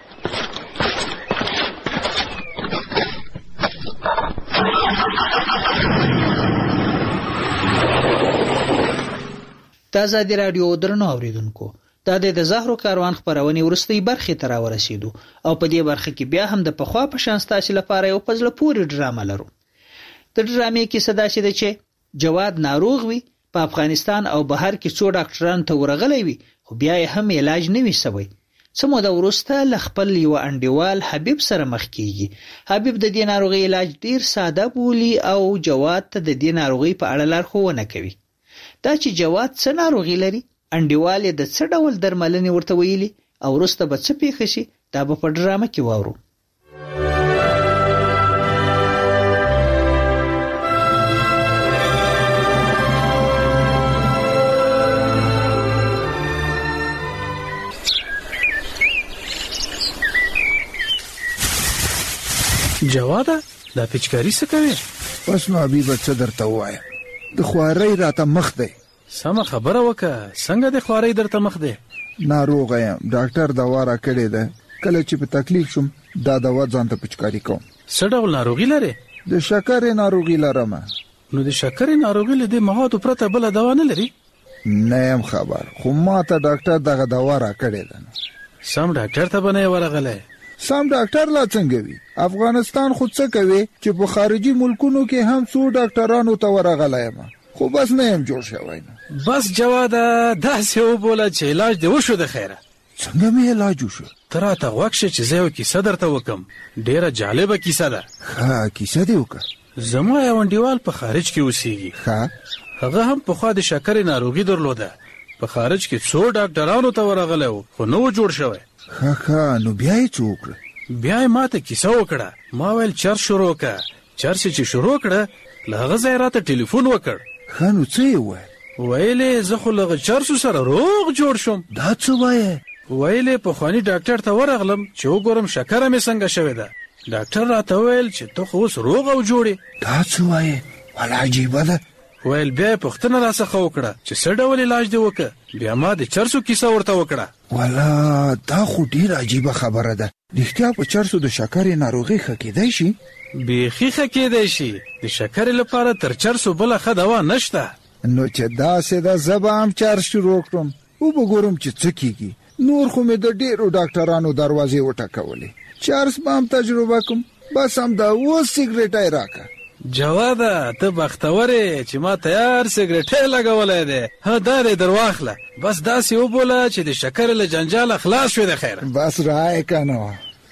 تازه دی رادیو درنو اوریدونکو دا د زهرو کاروان خبرونه ورستۍ برخه ته را ورسېدو او په دې برخه کې بیا هم د پخوا په شان ستاسو لپاره یو پزله پوری ډرامه لرو د ډرامې کې صدا شي چې جواد ناروغ وي په افغانستان او بهر کې څو ډاکټران ته ورغلي وي خو بیا یې هم علاج نه وي سوی سمو د ورسته لخپل یو انډیوال حبیب سره مخ کیږي حبیب د دې ناروغي علاج ډیر ساده بولی او جواد ته د دې ناروغي په اړه لارښوونه کوي دا چې جواد څه ناروغي لري انډیوال د څه ډول درملنې ورته ویلي او ورسته به څه پیښ شي دا به په ډرامه کې واورو. جواده دا پچکاری څه کوي؟ بس نو حبیبه څه درته وایم، د خوارۍ راته مخ دی. سمه خبره وکړه، څنګه د خوارۍ درته مخ دی؟ ناروغه یم، ډاکټر دوا را کړې ده، کله چې په تکلیف شم دا دوا ځان ته پچکاری کوم. څه ډول ناروغي لرې؟ د شکرې ناروغي لرم. نو د شکرې ناروغي له دې موادو پرته بله دوا نه لري؟ نه یم خبر، خو ما ته ډاکټر دغه دوا را کړې ده. سم ډاکټر ته به نه یې ورغلی؟ سم ډاکټر لا څنګه وي؟ افغانستان خو څه کوي چې په خارجي ملکونو کې هم څو ډاکټرانو ته ورغلی یم، خو بس نه یم جوړ شوی. بس جواده داسې وبوله چې علاج دې وشو د خیره. څنګه مې علاج وشو؟ ته راته غوږ شه چې زه یو کیسه درته وکم، ډېره جالبه کیسه ده. ښه کیسه دې وکړه. زما یو انډیوال په خارج کې اوسېږي. هغه هم پخوا د شکرې ناروغي درلوده، په خارج کې څو ډاکټرانو ته ورغلی و خو نه و جوړ شوی. ښه نو بیا یې څه وکړه؟ بیا یې ماته کیسه وکړه. ما ویل چرس شروع کړه. چرس چې شروع کړه له هغه ځای راته ټلیفون وکړ. ښه نو څه یې وویل؟ ویلې زه خو له هغه چرسو سره روغ جوړ شوم. دا څه وایې؟ ویلې پخواني ډاکټر ته ورغلم چې وګورم شکره مې څنګه شوې ده. ډاکټر راته ویل چې ته خو اوس روغ او جوړې. دا څه وایې؟ والا عجیبه ده. ویل بیا یې پوښتنه راڅخه وکړه چې څه ډول علاج دې وکړه. بیا ما د چرسو کیسه ورته وکړه. والا دا خو ډېره عجیبه خبره ده. رښتیا په چرسو د شکرې ناروغي ښه کېدی شي؟ بیخي ښه کېدی شي. د شکرې لپاره تر چرسو بله ښه دوا نشته. نو چې داسې ده زه به هم چرس شروع کړم، وبګورم چې څه کېږي. نور خو مې د ډېرو ډاکټرانو دروازې وټکولې، چرس به هم تجربه کوم. بس هم دا اوس سګرټی راکړه. جواده ته بختور یې چې ما تیار سګرټی لګولی دی. ها دا دی در واخله. بس داسې وبوله چې د شکرې له جنجاله خلاص شوې د خیره. بس رایې که نه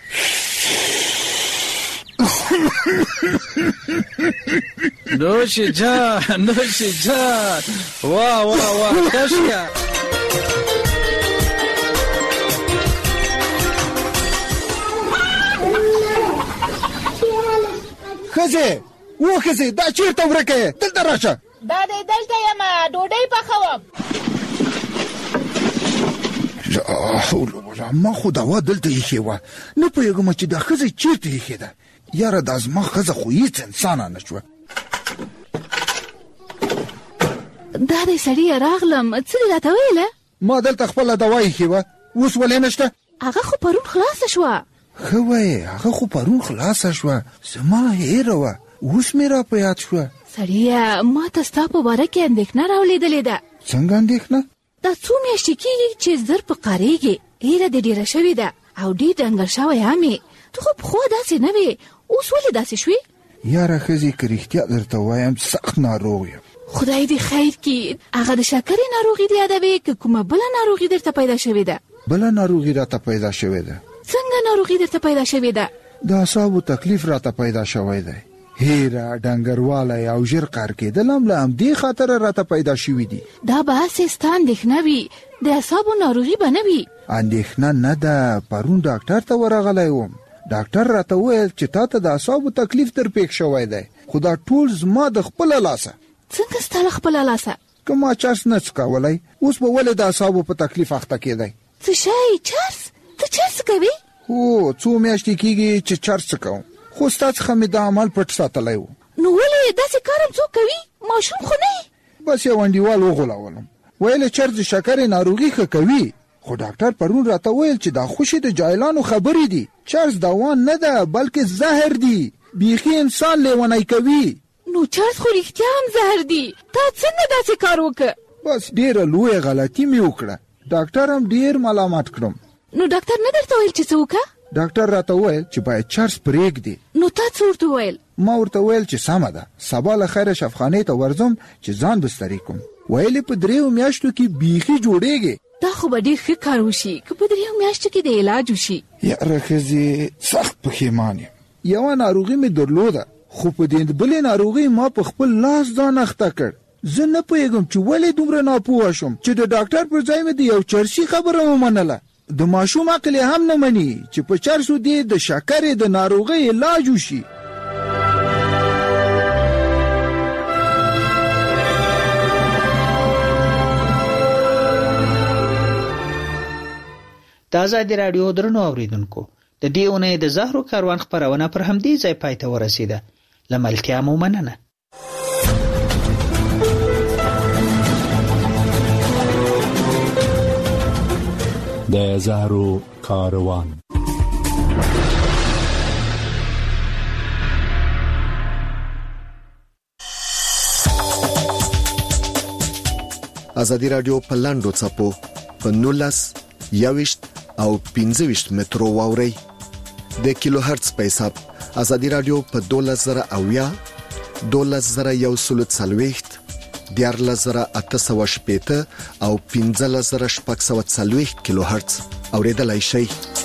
نوش جان نوش جان. واه واه واه کشکه. ښځې و ښځې دا چېرته ورکه یې؟ دلته راشه. دا دی دلته یم، ډوډۍ پخوم. لا حول ولا ما خو دوا دلته ایښې وه، نه پوهېږم چې دا ښځه چېرته ایښې ده. یاره دا زما ښځه خو هېڅ انسانه نه شوه. دا دی سړیه راغلم، څه دې راته ویله؟ ما دلته خپله دوا ایښې وه، اوس ولې نشته؟ هغه خو پرون خلاصه شوه. ښه وایې هغه خو پرون خلاصه شوه، زما هېره وه، اوس مې را په یاد شوه. سړیه ما ته ستا په باره کې اندېښنه راولېدلې ده. څنګه اندېښنه؟ دا څو میاشتې کېږي چې زر په قارېږي، هیره دې ډېره شوې ده او ډېر ډنګر شوی هم یې. ته خو پخوا داسې نه وې، اوس ولې داسې شوې؟ یاره ښځې که رښتیا درته وایم سخت ناروغ یم. خدای دې خیر کړي. هغه د شکرې ناروغي دې یادوې که کومه بله ناروغي درته پیدا شوې ده؟ بله ناروغي راته پیدا شوې ده. څنګه ناروغي درته پیدا شوې ده؟ د اعصابو تکلیف راته پیدا شوی دی. هیره ډنګروالی او ژر قهر کېدل هم له همدې خاطره راته پیدا شوي دي. دا به هسې ستا اندېښنه وي، د اعصابو ناروغي به نه وي. اندېښنه نه ده، پرون ډاکټر ته ورغلی وم. ډاکټر راته وویل چې تا ته د اعصابو تکلیف در پېښ شوی دی، خو دا ټول زما د خپله لاسه. څنګه ستا له خپله لاسه؟ که ما چرس نه څکولی اوس به ولې د اعصابو په تکلیف اخته کېدی؟ څه شی؟ چرس؟ ته چرس کوې؟ هو څو میاشتې کېږي چې چرس څکوم، خو ستا څخه مې دا عمل پټ ساتلی و. نو ولې داسې کار هم څوک کوي؟ ماشوم خو نه یې؟ بس یو انډیوال وغولولم، ویل چرس د شکرې ناروغي ښه کوي، خو ډاکټر پرون راته ویل چې دا خوشې د جاهلانو خبرې دي. چرس دوا نه ده بلکې زهر دی، بیخي انسان لیونی کوي. نو چرس خو رښتیا هم زهر دی، تا څنګه داسې کار وکړه؟ بس ډېره لویه غلطي مې وکړه، ډاکټر هم ډېر ملامت کړم. نو ډاکټر نه درته ویل چې څه وکړه؟ ډاکټر راته ویل چې باید چرس پرېږدي. نو تا څه ورته ویل؟ ما ورته ویل چې سمه ده، سبا له خیره شفخانې ته ورځم چې ځان بستري کوم. ویلې په 3 میاشتو کې بیخي جوړېږي. دا خو به ډېر ښه کار وشي که په 3 میاشتو کې د علاج وشي. یاره ښځې سخت پښیمان یم. یوه ناروغي مې درلوده، خو په دې بلې ناروغي ما په خپل لاس ځان اخته کړ. زه نه پوهېږم چې ولې دومره ناپوهه شوم چې د ډاکټر پر ځای مې د یو چرسي خبره ومنله. د ماشوم عقل هم نه مني چې په چرسو دی د شکرې د ناروغۍ علاج وشي. د آزادي راډیو درنو اوریدونکو د دې اونۍ د زهرو کاروان خبرونه پر همدې ځای پای ته ورسیده. لملتیا مو مننه. د زهرو کاروان. آزادي راډیو په لاندو چپو په 19 21 او 25 مترو واوري د کیلو هرتز په حساب آزادي راډیو په 12000 12140 14880 او 15640 کیلو هرتز اوریدلای شئ.